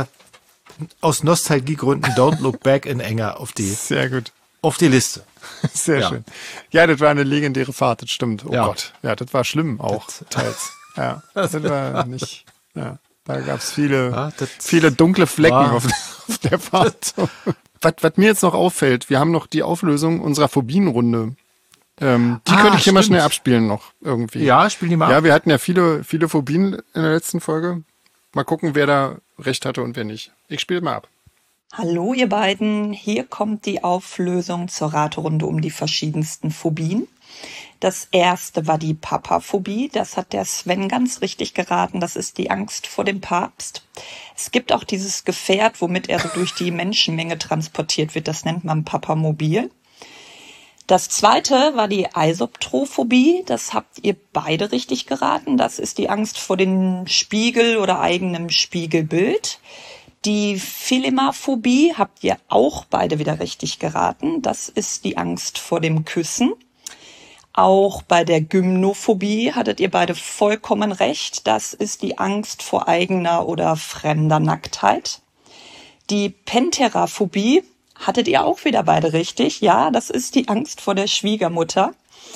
aus Nostalgiegründen Don't Look Back in Anger auf die, Sehr gut. auf die Liste. Sehr Ja. schön. Ja, das war eine legendäre Fahrt, das stimmt. Oh Ja. Gott. Ja, das war schlimm auch, teils. Ja, das war nicht, ja. Da gab es viele, Ja, das viele dunkle Flecken war- auf, auf der Fahrt. was, was mir jetzt noch auffällt, wir haben noch die Auflösung unserer Phobienrunde. Ähm, die Ah, könnte ich hier mal stimmt. schnell abspielen noch irgendwie. Ja, spiel die mal Ja, ab. wir hatten ja viele, viele Phobien in der letzten Folge. Mal gucken, wer da recht hatte und wer nicht. Ich spiele mal ab. Hallo ihr beiden, hier kommt die Auflösung zur Raterunde um die verschiedensten Phobien. Das erste war die Papaphobie, das hat der Sven ganz richtig geraten, das ist die Angst vor dem Papst. Es gibt auch dieses Gefährt, womit er so durch die Menschenmenge transportiert wird, das nennt man Papamobil. Das zweite war die Eisoptrophobie, das habt ihr beide richtig geraten, das ist die Angst vor dem Spiegel oder eigenem Spiegelbild. Die Philemaphobie habt ihr auch beide wieder richtig geraten. Das ist die Angst vor dem Küssen. Auch bei der Gymnophobie hattet ihr beide vollkommen recht. Das ist die Angst vor eigener oder fremder Nacktheit. Die Pentheraphobie hattet ihr auch wieder beide richtig. Ja, das ist die Angst vor der Schwiegermutter.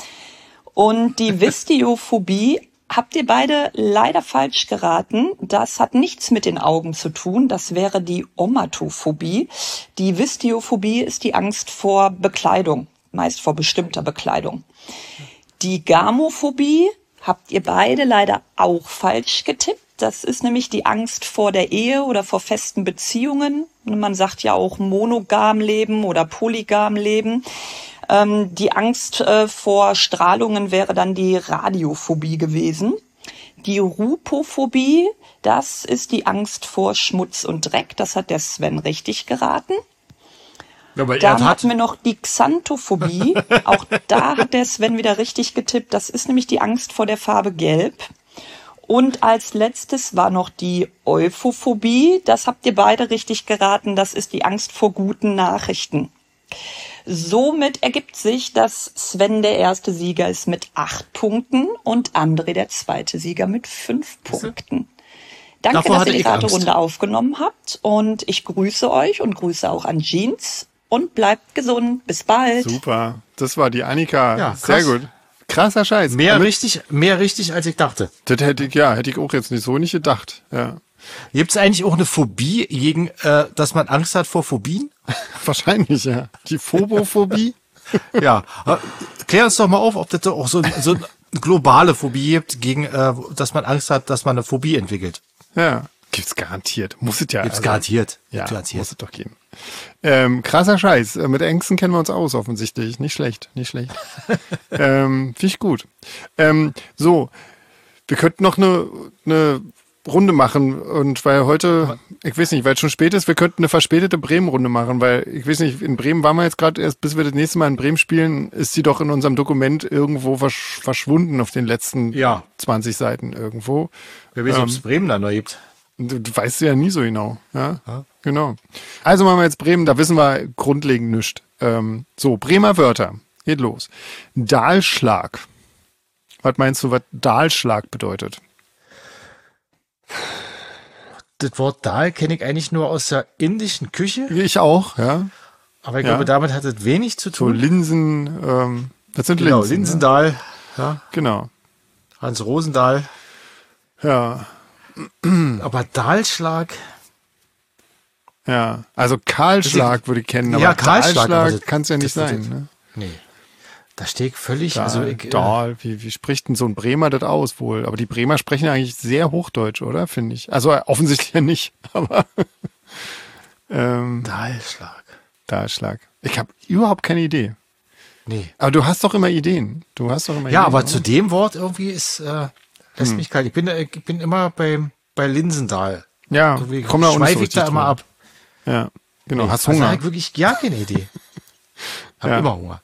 Und die Vistiophobie habt ihr beide leider falsch geraten. Das hat nichts mit den Augen zu tun. Das wäre die Omatophobie. Die Vistiophobie ist die Angst vor Bekleidung, meist vor bestimmter Bekleidung. Die Gamophobie habt ihr beide leider auch falsch getippt. Das ist nämlich die Angst vor der Ehe oder vor festen Beziehungen. Man sagt ja auch monogam leben oder polygam leben. Ähm, die Angst äh, vor Strahlungen wäre dann die Radiophobie gewesen. Die Rupophobie, das ist die Angst vor Schmutz und Dreck. Das hat der Sven richtig geraten. Aber Dann er hat hatten wir noch die Xanthophobie. Auch da hat der Sven wieder richtig getippt. Das ist nämlich die Angst vor der Farbe Gelb. Und als letztes war noch die Euphophobie. Das habt ihr beide richtig geraten. Das ist die Angst vor guten Nachrichten. Somit ergibt sich, dass Sven der erste Sieger ist mit acht Punkten und André der zweite Sieger mit fünf Punkten. Danke, Davor dass hatte ihr die ich Angst. Raterunde aufgenommen habt. Und ich grüße euch und grüße auch an Jeans. Und bleibt gesund. Bis bald. Super. Das war die Annika. Ja, sehr krass. gut. Krasser Scheiß. mehr Damit- richtig, mehr richtig, als ich dachte. Das hätte ich, ja, hätte ich auch jetzt nicht so nicht gedacht. Ja. Gibt es eigentlich auch eine Phobie gegen, äh, dass man Angst hat vor Phobien? Wahrscheinlich, ja. Die Phobophobie? Ja. Äh, Klär uns doch mal auf, ob das auch so, so eine globale Phobie gibt, gegen, äh, dass man Angst hat, dass man eine Phobie entwickelt. Ja. Gibt's garantiert. Muss es ja. Gibt's also- garantiert. Ja, Gibt's garantiert. muss es doch geben. Ähm, krasser Scheiß. Äh, Mit Ängsten kennen wir uns aus, offensichtlich. Nicht schlecht, nicht schlecht. ähm, Finde ich gut. Ähm, so, wir könnten noch eine, eine Runde machen. Und weil heute, ich weiß nicht, weil es schon spät ist, wir könnten eine verspätete Bremen-Runde machen, weil, ich weiß nicht, in Bremen waren wir jetzt gerade erst, bis wir das nächste Mal in Bremen spielen, ist sie doch in unserem Dokument irgendwo versch verschwunden auf den letzten Ja. zwanzig Seiten irgendwo. Wer weiß, ob es Bremen da noch gibt. Du, du weißt ja nie so genau. Ja? Genau. Also machen wir jetzt Bremen, da wissen wir grundlegend nichts. Ähm, so, Bremer Wörter. Geht los. Dahlschlag. Was meinst du, was Dahlschlag bedeutet? Das Wort Dal kenne ich eigentlich nur aus der indischen Küche, Ich auch, ja. aber ich Ja. glaube, damit hat es wenig zu So tun. Linsen, ähm, das sind Genau, Linsen. Linsendal, ja. Ja? Genau. Hans Rosendahl. Ja, Aber Dahlschlag, ja. Also Kahlschlag würde ich kennen, aber Ja, Kahlschlag, aber Dahlschlag das- kann es ja nicht das- sein. das- Ne? nee. Da stehe ich völlig, Dahl, also ich, äh, Dahl. Wie, wie spricht denn so ein Bremer das aus wohl? Aber die Bremer sprechen ja eigentlich sehr Hochdeutsch, oder? Finde ich. Also äh, offensichtlich ja nicht, aber ähm, Dahlschlag. Dahlschlag. Ich habe überhaupt keine Idee. Nee. Aber du hast doch immer Ideen. Du hast doch immer Ja, Ideen. aber oder? zu dem Wort irgendwie ist, äh, lässt mich kalt. Ich bin, äh, ich bin immer bei, bei Linsendal. Ja, Irgendwie komm da auch nicht so schweife ich richtig da immer drüber. ab. Ja, genau. Hast Also Hunger. hab ich wirklich gar keine Idee. Hab Ja. immer Hunger.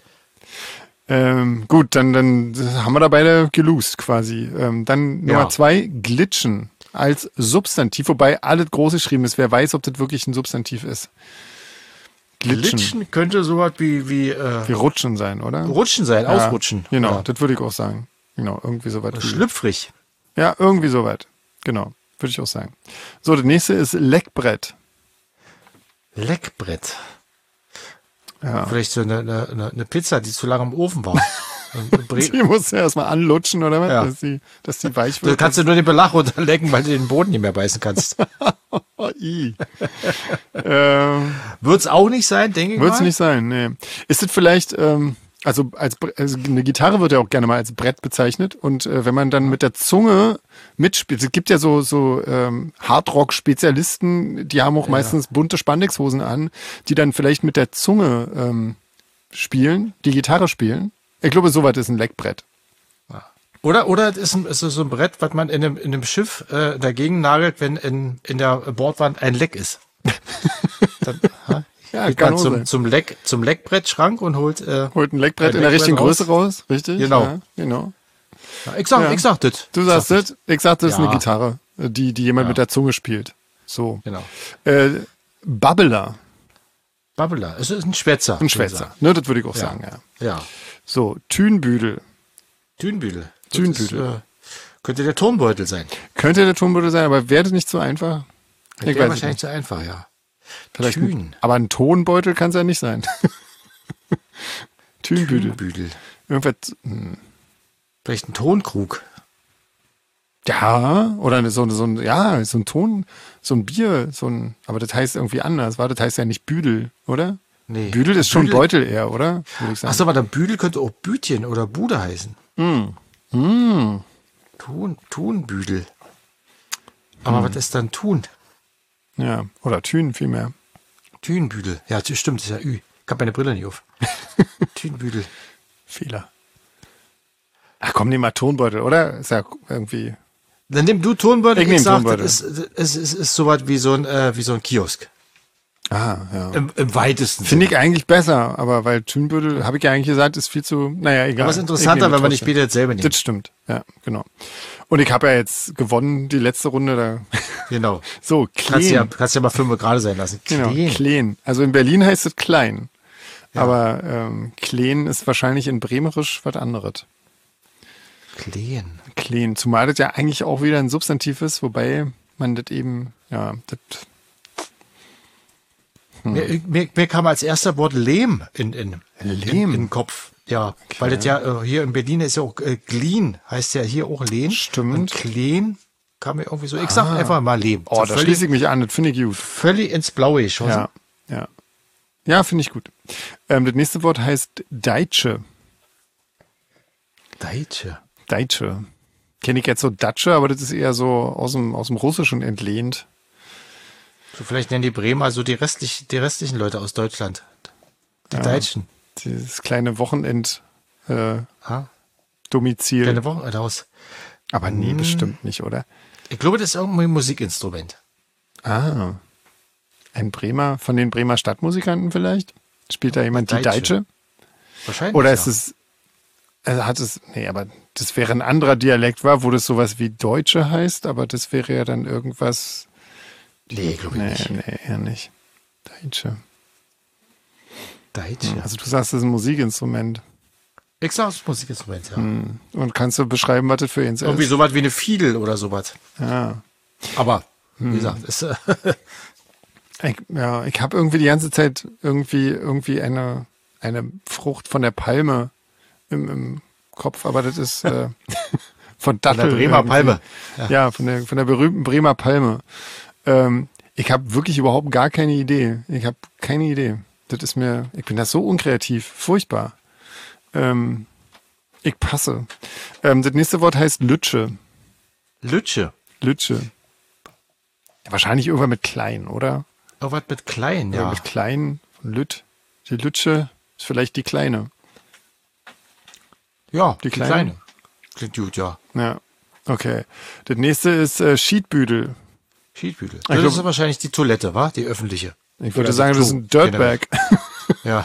Ähm, gut, dann, dann haben wir da beide gelost quasi. Ähm, dann Nummer Ja. zwei, glitschen als Substantiv, wobei alles groß geschrieben ist. Wer weiß, ob das wirklich ein Substantiv ist. Glitschen. Glitschen könnte sowas wie, wie, äh, Wie rutschen sein, oder? rutschen sein, Ja, ausrutschen. Genau, Ja. das würde ich auch sagen. Genau, irgendwie sowas. wie- Schlüpfrig. Ja, irgendwie soweit. Genau, würde ich auch sagen. So, das nächste ist Leckbrett. Leckbrett. Ja. Vielleicht so eine, eine, eine Pizza, die zu lange im Ofen war. Und eine Bre- Die musst du erstmal anlutschen, oder was? Ja. Dass, die, dass die weich Da wird. kannst du nur den Belach runterlecken, weil du den Boden nicht mehr beißen kannst. Oh, i. ähm, Wird's auch nicht sein, denke ich Wird es mal. nicht sein, nee. Ist es vielleicht, ähm, Also, als, also eine Gitarre wird ja auch gerne mal als Brett bezeichnet. Und äh, wenn man dann mit der Zunge mitspielt, es gibt ja so, so ähm, Hardrock-Spezialisten, die haben auch Ja. meistens bunte Spandexhosen an, die dann vielleicht mit der Zunge ähm, spielen, die Gitarre spielen. Ich glaube, soweit ist ein Leckbrett. Oder, oder es ist, ein, es ist so ein Brett, was man in einem, in einem Schiff äh, dagegen nagelt, wenn in, in der Bordwand ein Leck ist. Dann ha, Ja, geht kann man auch zum, sein. zum, Leck, zum Leckbrettschrank und holt. Äh, Holt ein Leckbrett Ein in der Leckbrett richtigen raus. Größe raus, richtig? Genau. Ja, genau. ja, ich sag, Ja. ich sag das. Du sagst Sag das, ich sag, das ist Ja. eine Gitarre, die, die jemand Ja. mit der Zunge spielt. So. Genau. Äh, Babbler, Babbler. Es ist ein Schwätzer. ein Schwätzer. Ne, das würde ich auch Ja. sagen, ja. Ja. So, Thünbüdel. Thünbüdel. Das Thünbüdel. Ist, äh, könnte der Turnbeutel sein. Könnte der Tonbeutel sein, aber wäre das nicht so einfach? Das Ich wäre weiß wahrscheinlich nicht. zu einfach, ja. Vielleicht Thün. ein, aber ein Tonbeutel kann es ja nicht sein. Thünbüdel. Thünbüdel. Irgendwas, hm. Vielleicht ein Tonkrug. Ja, oder so, so ein, ja, so ein Ton, so ein Bier, so ein, aber das heißt irgendwie anders, war, das heißt ja nicht Büdel, oder? Nee. Büdel ist schon Büdel- Beutel eher, oder? Würde ich sagen. Achso, aber der Büdel könnte auch Bütchen oder Bude heißen. Mm. Thun, Thunbüdel. Aber Hm. was ist dann Thun? Ja, oder Thün vielmehr. Thünbüdel. Ja, das stimmt, das ist ja Ü. Ich hab meine Brille nicht auf. Thünbüdel. Fehler. Ach komm, nimm mal Tonbeutel, oder? Ist ja irgendwie. Dann nimm du Turnbeutel. Ich nehm sag, Turnbeutel. Das ist, es ist, ist so was wie so ein, äh, wie so ein Kiosk. Ah, ja. Im, im weitesten Finde Sinne. ich eigentlich besser, aber weil Thünbüttel, habe ich ja eigentlich gesagt, ist viel zu, naja, egal. Aber es ist Ich interessanter, nehme wenn man die trotzdem. später selber nimmt. Das stimmt, ja, genau. Und ich habe ja jetzt gewonnen, die letzte Runde da. Genau. So, Kannst ja, Kleen. kannst ja mal fünf gerade sein lassen. Genau, Kleen. Kleen. Also in Berlin heißt es klein. Aber ähm, Kleen ist wahrscheinlich in Bremerisch was anderes. Kleen. Kleen. Zumal das ja eigentlich auch wieder ein Substantiv ist, wobei man das eben, ja, das. Mir, mir, mir kam als erster Wort Lehm in, in, Lehm? in, in den Kopf. Ja, weil das ja äh, hier in Berlin ist ja auch äh, Glien, heißt ja hier auch Lehn. Stimmt. Und Kleen kam mir irgendwie so. Ich sag einfach mal Lehm. Oh, So da völlig, schließe ich mich an, das finde ich gut. völlig ins Blaue geschossen. Ja, ja. Ja, finde ich gut. Ähm, das nächste Wort heißt Deitsche. Deutsche. Deitsche. Kenne ich jetzt so Datsche, aber das ist eher so aus dem, aus dem Russischen entlehnt. So vielleicht nennen die Bremer so die, restlich, die restlichen Leute aus Deutschland. Die Ja. Deutschen. Dieses kleine Wochenend äh, Ha? Domizil. Kleine Woche aus. Aber nee, Hm. bestimmt nicht, oder? Ich glaube, das ist irgendwie ein Musikinstrument. Ah. Ein Bremer, von den Bremer Stadtmusikanten vielleicht? Spielt da jemand die Deitsche. Deitsche? Wahrscheinlich. Oder ja. ist es, also hat es, nee, aber das wäre ein anderer Dialekt war, wo das sowas wie Deutsche heißt, aber das wäre ja dann irgendwas, Nee, glaube ich nee, nicht. nee, eher nicht. Deitsche. Deutsche. Also du sagst, das ist ein Musikinstrument. Ich sag, das ist Musikinstrument, ja. Hm. Und kannst du beschreiben, was das für eins Irgendwie ist? sowas wie eine Fiedel oder sowas. Ja. Aber, Hm. wie gesagt, ist, äh, Ich, ja, ich habe irgendwie die ganze Zeit irgendwie, irgendwie eine, eine Frucht von der Palme im, im Kopf, aber das ist äh, von Dattel. Bremer irgendwie. Palme. Ja, Ja. von, der, von der berühmten Bremer Palme. Ähm, ich habe wirklich überhaupt gar keine Idee. Ich habe keine Idee. Das ist mir, ich bin das so unkreativ, furchtbar. Ähm, ich passe. Ähm, das nächste Wort heißt Lütsche. Lütsche. Lütsche. Wahrscheinlich irgendwann mit klein, oder? Irgendwas mit klein, Oder ja. mit klein, von Lütt. Die Lütsche ist vielleicht die kleine. Ja, Die die kleine? kleine. Klingt gut, ja. Ja, okay. Das nächste ist äh, Schiedbüdel. Schiedbüdel. glaub- Das ist wahrscheinlich die Toilette, wa? Die öffentliche. Ich würde Oder sagen, das ist Klo, ein Dirtbag. Ja.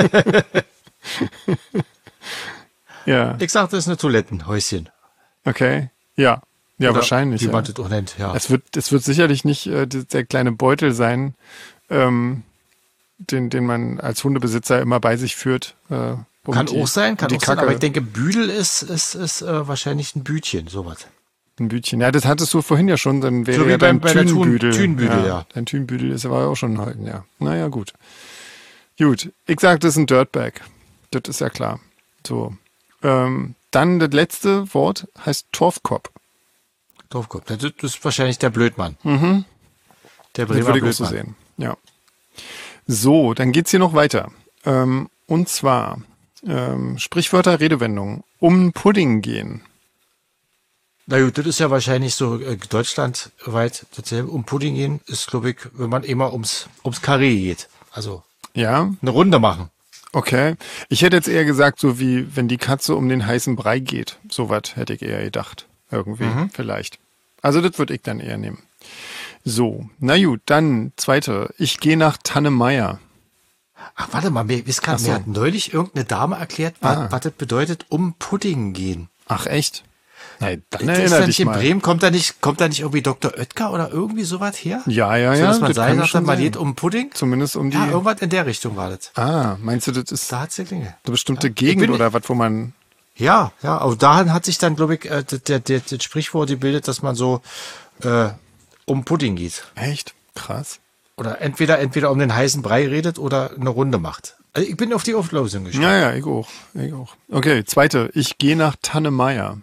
Ja, Ich sag, das ist eine Toilettenhäuschen. okay. Ja, ja, Oder wahrscheinlich. Wie Ja. man das auch nennt, ja. Es wird, es wird sicherlich nicht äh, der der kleine Beutel sein, ähm, den, den man als Hundebesitzer immer bei sich führt. Äh, um Kann die, auch sein, kann um die auch sein, Kacke, aber ich denke, Büdel ist, ist, ist äh, wahrscheinlich ein Bütchen, sowas. ein Bütchen. Ja, das hattest du vorhin ja schon, dann wäre So wie ja dein beim- bei der Thun- Thünbüdel. Thünbüdel, ja. Dein Thünbüdel ist aber auch schon ein ja. Naja, gut. Gut, ich sag, das ist ein Dirtbag. Das ist ja klar. So. Ähm, dann das letzte Wort heißt Torfkopf. Dorfkopf. Das ist wahrscheinlich der Blödmann. Mhm. Der Das Bremer würde ich auch so Blödmann. sehen. Ja. So, dann geht's hier noch weiter. Ähm, und zwar Ähm, Sprichwörter, Redewendungen. Um Pudding gehen. Na gut, das ist ja wahrscheinlich so äh, deutschlandweit dasselbe. Um Pudding gehen ist, glaube ich, wenn man immer ums, ums Karree geht. Also Ja, eine Runde machen. okay. Ich hätte jetzt eher gesagt, so wie wenn die Katze um den heißen Brei geht. So was hätte ich eher gedacht. Irgendwie, Mhm. vielleicht. Also das würde ich dann eher nehmen. So, na gut, dann zweite. Ich gehe nach Tannemeier. Ach, warte mal, mir, wisst grad, Ach so. mir hat neulich irgendeine Dame erklärt, was, Ah. was das bedeutet, um Pudding gehen. Ach, echt? Nein, dann Ist da erinnere nicht dich in mal. Bremen, kommt da nicht, kommt da nicht irgendwie Doktor Oetker oder irgendwie sowas her? Ja, ja, So, ja. dass man das sagen, kann sagt, schon man sein. geht um Pudding? Zumindest um die... Ja, irgendwas in der Richtung war das. ah, meinst du, das ist Da hat's geklingelt. eine bestimmte Ja. Ich Gegend bin- oder was, wo man... Ja, ja, aber daran hat sich dann, glaube ich, äh, der, der, das Sprichwort gebildet, dass man so äh, um Pudding geht. Echt? Krass. Oder entweder, entweder um den heißen Brei redet oder eine Runde macht. Also ich bin auf die Auflösung gespannt. Ja, ja, ich auch. Ich auch. Okay, zweite. Ich gehe nach Tannemeier.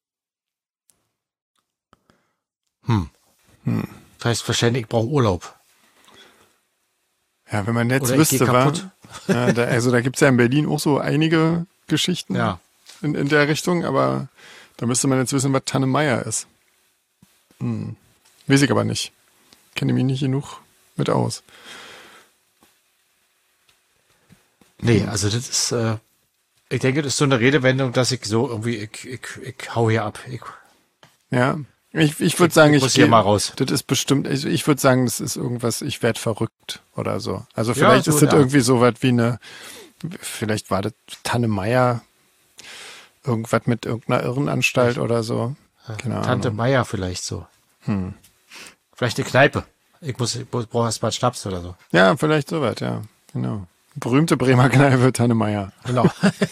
Hm. Hm. Das heißt wahrscheinlich, ich brauche Urlaub. Ja, wenn man jetzt Oder ich geh wüsste, war. kaputt. Ja, da, also da gibt's ja in Berlin auch so einige Geschichten Ja. in, in der Richtung, aber da müsste man jetzt wissen, was Tannemeier ist. Hm. Weiß ich aber nicht. Kenne mich nicht genug mit aus. Nee, also das ist, äh, ich denke, das ist so eine Redewendung, dass ich so irgendwie, ich, ich, ich hau hier ab. Ich, Ja. Ich, ich würde Ich- sagen, ich ich, muss hier geh- mal raus. Das ist bestimmt, ich, ich würde sagen, das ist irgendwas, ich werde verrückt oder so. Also Ja, vielleicht so ist in das der irgendwie so was wie eine, vielleicht war das Tannemeier, irgendwas mit irgendeiner Irrenanstalt oder so. Keine Tante Ahnung. Meier vielleicht so. Hm. Vielleicht eine Kneipe. Ich muss, ich brauche erst mal einen Schnaps oder so. Ja, vielleicht sowas, ja. Genau. Berühmte Bremer Kneipe, Tannemeier. Genau.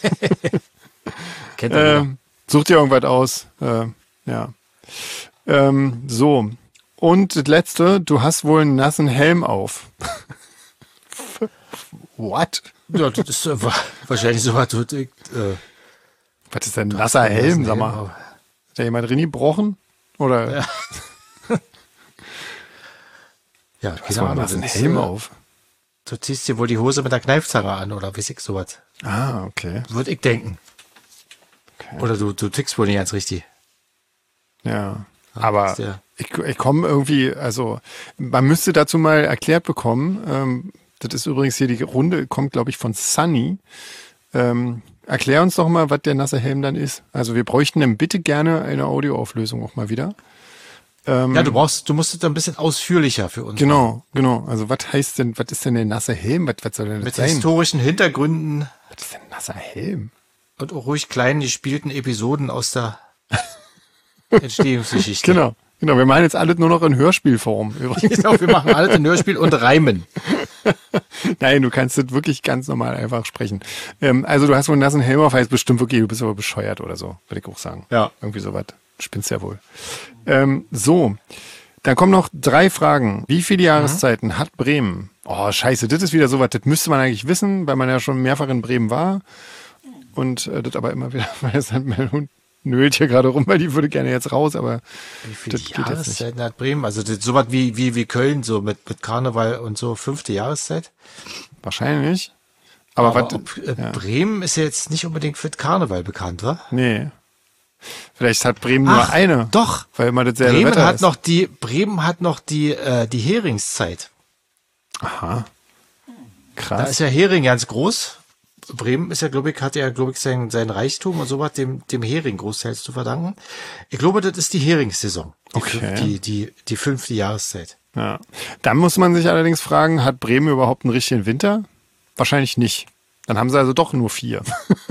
Kennt ihr Ähm, such dir irgendwas aus. Äh, ja. Ähm, so. Und das letzte, du hast wohl einen nassen Helm auf. What? Ja, das ist äh, wa- wahrscheinlich so was. tut ich, Äh, Was ist denn ein nasser Helm, sag mal? aber- Hat da jemand drin gebrochen? Oder Ja. Ja, hast du einen nassen das, Helm äh, auf? Du ziehst dir wohl die Hose mit der Kneifzange an oder weiß ich sowas. Ah, okay. Würde ich denken. okay. Oder du, du tickst wohl nicht ganz richtig. Ja. Aber ist der- ich, ich komme irgendwie, also man müsste dazu mal erklärt bekommen, ähm, das ist übrigens hier die Runde, kommt glaube ich von Sunny. Ähm, erklär uns doch mal, was der nasse Helm dann ist. Also wir bräuchten dann bitte gerne eine Audioauflösung auch mal wieder. Ähm, Ja, du brauchst, du musst es ein bisschen ausführlicher für uns. Genau, genau. Also was heißt denn, was ist denn der nasse Helm? Was, was soll denn das Mit sein? historischen Hintergründen Was ist denn ein nasser Helm? und auch ruhig kleinen gespielten Episoden aus der Entstehungsgeschichte. Genau, genau. Wir machen jetzt alles nur noch in Hörspielform übrigens. Genau, wir machen alles in Hörspiel und reimen. Nein, du kannst das wirklich ganz normal einfach sprechen. Ähm, also du hast wohl einen nassen Helm auf, heißt bestimmt wirklich, du bist aber bescheuert oder so, würde ich auch sagen. Ja. Irgendwie sowas. Spinnst ja wohl. Ähm, so, dann kommen noch drei Fragen. Wie viele Jahreszeiten hat Bremen? Oh, scheiße, das ist wieder sowas, das müsste man eigentlich wissen, weil man ja schon mehrfach in Bremen war. Und äh, das aber immer wieder, weil es hat mein Hund nölt hier gerade rum, weil die würde gerne jetzt raus, aber Wie viele das geht jetzt nicht. Jahreszeiten hat Bremen? Also das, sowas wie, wie, wie Köln, so mit, mit Karneval und so, fünfte Jahreszeit. Wahrscheinlich. Aber, Aber was? ob, äh, ja. Bremen ist ja jetzt nicht unbedingt für Karneval bekannt, wa? Nee. Vielleicht hat Bremen nur Ach, eine. doch. Weil immer dasselbe Bremen Wetter hat ist. noch die, Bremen hat noch die, äh, die Heringszeit. Aha. Da Krass. ist ja Hering ganz groß. Bremen ist ja, glaube ich, hat ja, glaube ich, sein, sein Reichtum und sowas dem, dem Hering großteils zu verdanken. Ich glaube, das ist die Heringssaison. Die, Okay. fünf- die, die, die fünfte Jahreszeit. Ja. Dann muss man sich allerdings fragen, hat Bremen überhaupt einen richtigen Winter? Wahrscheinlich nicht. Dann haben sie also doch nur vier.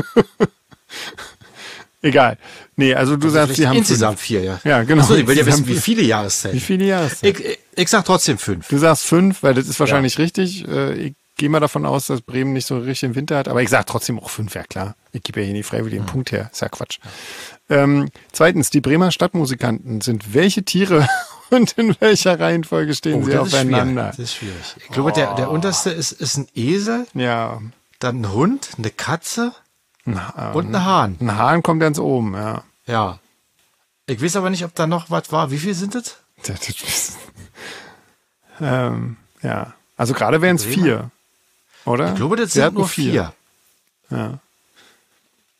Egal. Nee, also du sagst, Vielleicht sie haben insgesamt fünf. vier, ja. Ja, genau. Achso, ich will ja wissen, Insgesamt wie viele Jahreszeiten. Wie viele Jahreszeiten? Ich, ich, ich sag trotzdem fünf. Du sagst fünf, weil das ist wahrscheinlich richtig. Äh, Ich gehe mal davon aus, dass Bremen nicht so einen richtigen Winter hat. Aber ich sag trotzdem auch fünf, ja klar. Ich gebe ja hier nicht freiwillig einen Punkt her. Ist ja Quatsch. Ähm, zweitens, die Bremer Stadtmusikanten sind welche Tiere und in welcher Reihenfolge stehen sie Oh, das ist schwierig. aufeinander? Das ist schwierig. Ich glaube, der, der unterste ist, ist ein Esel, Ja, dann ein Hund, eine Katze Na, und ein Hahn. ein Hahn kommt ganz oben, ja. Ja. Ich weiß aber nicht, ob da noch was war. Wie viel sind es? Das ist- ähm, ja, also gerade wären es Bremer? vier, oder? Ich glaube, das Sie sind hatten nur vier. Ja.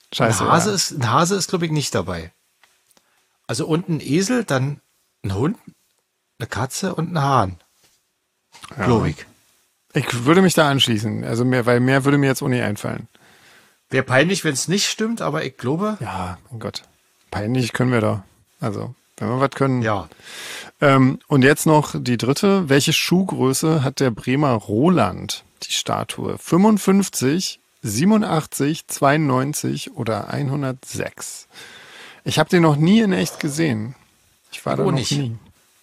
Scheiße. Ein Hase ja. ist, ein Hase ist, glaube ich, nicht dabei. Also und ein Esel, dann ein Hund, eine Katze und ein Hahn. Ja. Glaube ich. Ich würde mich da anschließen. Also mehr, weil mehr würde mir jetzt auch nicht einfallen. Wäre peinlich, wenn es nicht stimmt, aber ich glaube. Ja, mein Gott. Peinlich können wir da. Also, wenn wir was können. Ja. Ähm, und jetzt noch die dritte. Welche Schuhgröße hat der Bremer Roland, die Statue? fünfundfünfzig, siebenundachtzig, zweiundneunzig oder hundertsechs? Ich habe den noch nie in echt gesehen. Ich war Ich da auch noch nicht. nie.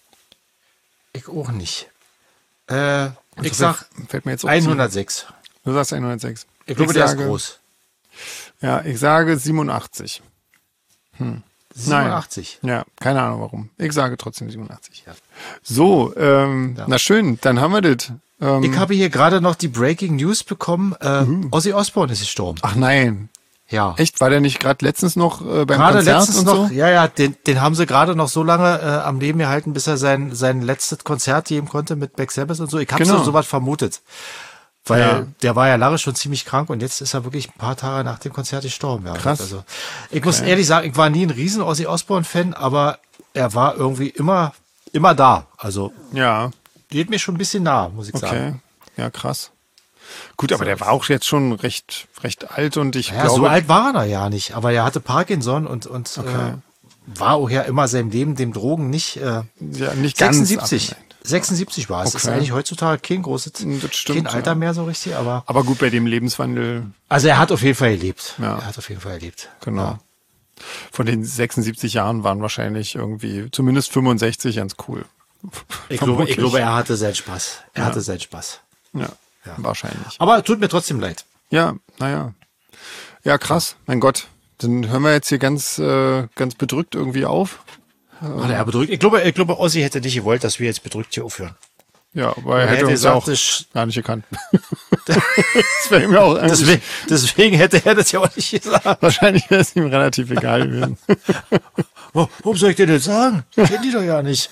Ich auch nicht. Äh, ich Also sag fällt- fällt mir jetzt auch zu. hundertsechs. Du sagst hundertsechs. Ich glaube, Ich der sage- ist groß. Ja, ich sage siebenundachtzig. siebenundachtzig. Ja, keine Ahnung warum. Ich sage trotzdem siebenundachtzig. Ja. So, ähm, Ja. na schön, dann haben wir das. Ähm, Ich habe hier gerade noch die Breaking News bekommen. Äh, Mhm. Ozzy Osbourne ist gestorben. ach nein, Ja. echt? War der nicht gerade letztens noch äh, beim Gerade Konzert letztens und noch, so? ja, ja, den, den haben sie gerade noch so lange äh, am Leben gehalten, bis er sein, sein letztes Konzert geben konnte mit Black Sabbath und so. Ich habe Genau. so sowas vermutet. Weil Ja. der war ja lange schon ziemlich krank und jetzt ist er wirklich ein paar Tage nach dem Konzert gestorben. Ja. Krass. Also, ich muss ehrlich sagen, ich war nie ein riesen Ozzy Osbourne-Fan, aber er war irgendwie immer, immer da. Also Ja, geht mir schon ein bisschen nah, muss ich okay. sagen. Ja, krass. Gut, aber der war auch jetzt schon recht, recht alt und ich Ja, glaube, so alt war er ja nicht, aber er hatte Parkinson und, und Okay. äh, war auch ja immer seinem Leben, dem Drogen nicht. Äh, ja, nicht ganz sechsundsiebzig. abgeneigt. sechsundsiebzig war es. Das ist Okay. eigentlich heutzutage kein großes, Das stimmt, kein Alter ja. mehr so richtig, aber. Aber gut, bei dem Lebenswandel, Also er hat auf jeden Fall gelebt. Ja. Er hat auf jeden Fall gelebt. genau. Ja. Von den sechsundsiebzig Jahren waren wahrscheinlich irgendwie zumindest fünfundsechzig ganz cool. Ich glaube, Vermutlich. ich glaube, er hatte seinen Spaß. Er hatte seinen Spaß. Ja, wahrscheinlich. Aber tut mir trotzdem leid. Ja, naja. Ja, krass. Mein Gott. Dann hören wir jetzt hier ganz, äh, ganz bedrückt irgendwie auf. War er bedrückt? Ich glaube, ich glaube, Ozzy hätte nicht gewollt, dass wir jetzt bedrückt hier aufhören. Ja, aber er Er hätte hätte uns ja gesagt, auch das- gar nicht gekannt. das wäre ihm ja auch eigentlich, Deswegen, deswegen hätte er das ja auch nicht gesagt. wahrscheinlich wäre es ihm relativ egal gewesen. Wo- Warum soll ich dir das sagen? Ich kenn die doch ja nicht.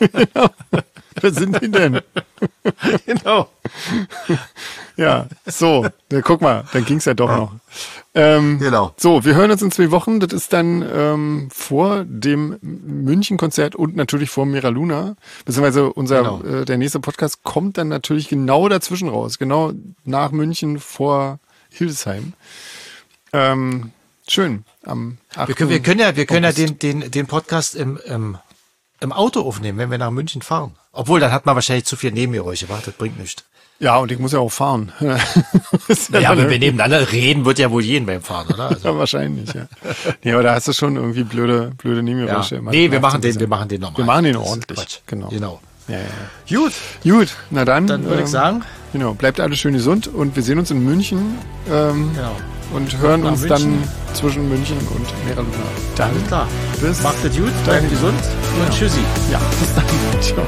Wer sind die denn? Genau. Ja, so, na, guck mal, dann ging's ja doch noch. Ähm, Genau. So, wir hören uns in zwei Wochen. Das ist dann ähm, vor dem München-Konzert und natürlich vor Mira Luna. Beziehungsweise unser Genau. äh, der nächste Podcast kommt dann natürlich genau dazwischen raus. Genau nach München vor Hildesheim. Ähm, schön. Am achten Wir können, wir können ja, wir können ja August. den, den, den Podcast im, im, im Auto aufnehmen, wenn wir nach München fahren. Obwohl, dann hat man wahrscheinlich zu viel Nebengeräusche. Warte, das bringt nichts. Ja, und ich muss ja auch fahren. Ist Ja, dann wenn wir nebeneinander reden, wird ja wohl jeden beim Fahren, oder? Also, Ja, wahrscheinlich, ja. Nee, aber da hast du schon irgendwie blöde, blöde ja. Nebengeräusche. Nee, wir machen den, wir machen den normal. Wir machen den Das ist ordentlich. Quatsch. Genau. Genau. Ja, ja, ja. Gut, Gut, na dann. dann würde ähm, ich sagen, Genau, bleibt alle schön gesund und wir sehen uns in München ähm, genau. und hören nach uns München. dann zwischen München und Mera Luna. Dann, Alles klar. bis Macht es gut, dahin. bleibt gesund und tschüssi. Ja, bis dann. Ciao.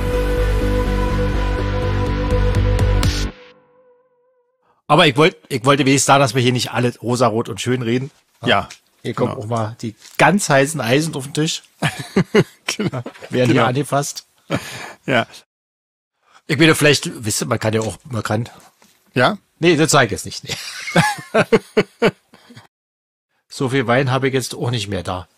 Aber ich wollte, ich wollte wenigstens sagen, dass wir hier nicht alle rosarot und schön reden. Ja, Hier kommen genau. auch mal die ganz heißen Eisen auf den Tisch. genau. Werden Genau. hier angefasst. Ja. Ich bin ja vielleicht, wisst ihr, man kann ja auch, man kann. Ja? Nee, das zeige ich jetzt nicht. Nee. So viel Wein habe ich jetzt auch nicht mehr da.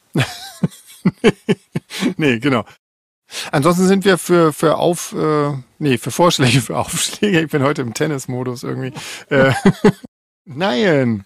Nee, genau. Ansonsten sind wir für, für auf, äh, nee, für Vorschläge, für Aufschläge. Ich bin heute im Tennismodus irgendwie. Äh, nein.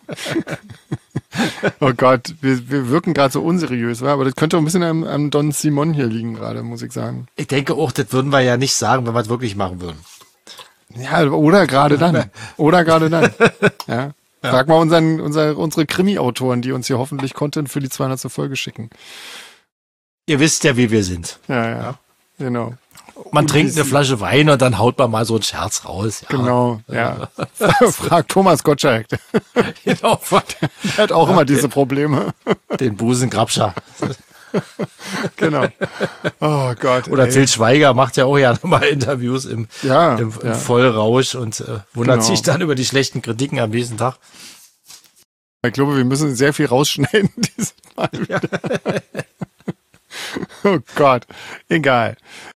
Oh Gott, wir, wir wirken gerade so unseriös, wa? Aber das könnte auch ein bisschen am, am Don Simon hier liegen gerade, muss ich sagen. Ich denke auch, das würden wir ja nicht sagen, wenn wir es wirklich machen würden. Ja, oder gerade dann. Oder gerade dann. Ja. Frag mal unseren, unser, unsere Krimi-Autoren, die uns hier hoffentlich Content für die zweihundertste Folge schicken. Ihr wisst ja, wie wir sind. Ja, ja. Genau. Man Und trinkt wir eine Flasche Wein und dann haut man mal so einen Scherz raus. Ja. Genau, ja. Frag Thomas Gottschalk. Genau. Der hat auch immer diese Probleme. Den Busengrabscher. Genau. Oh Gott. Oder ey. Till Schweiger macht ja auch ja nochmal Interviews im, Ja, im, im ja. Vollrausch und äh, wundert Genau. sich dann über die schlechten Kritiken am nächsten Tag. Ich glaube, wir müssen sehr viel rausschneiden dieses Mal. Oh Gott. Egal.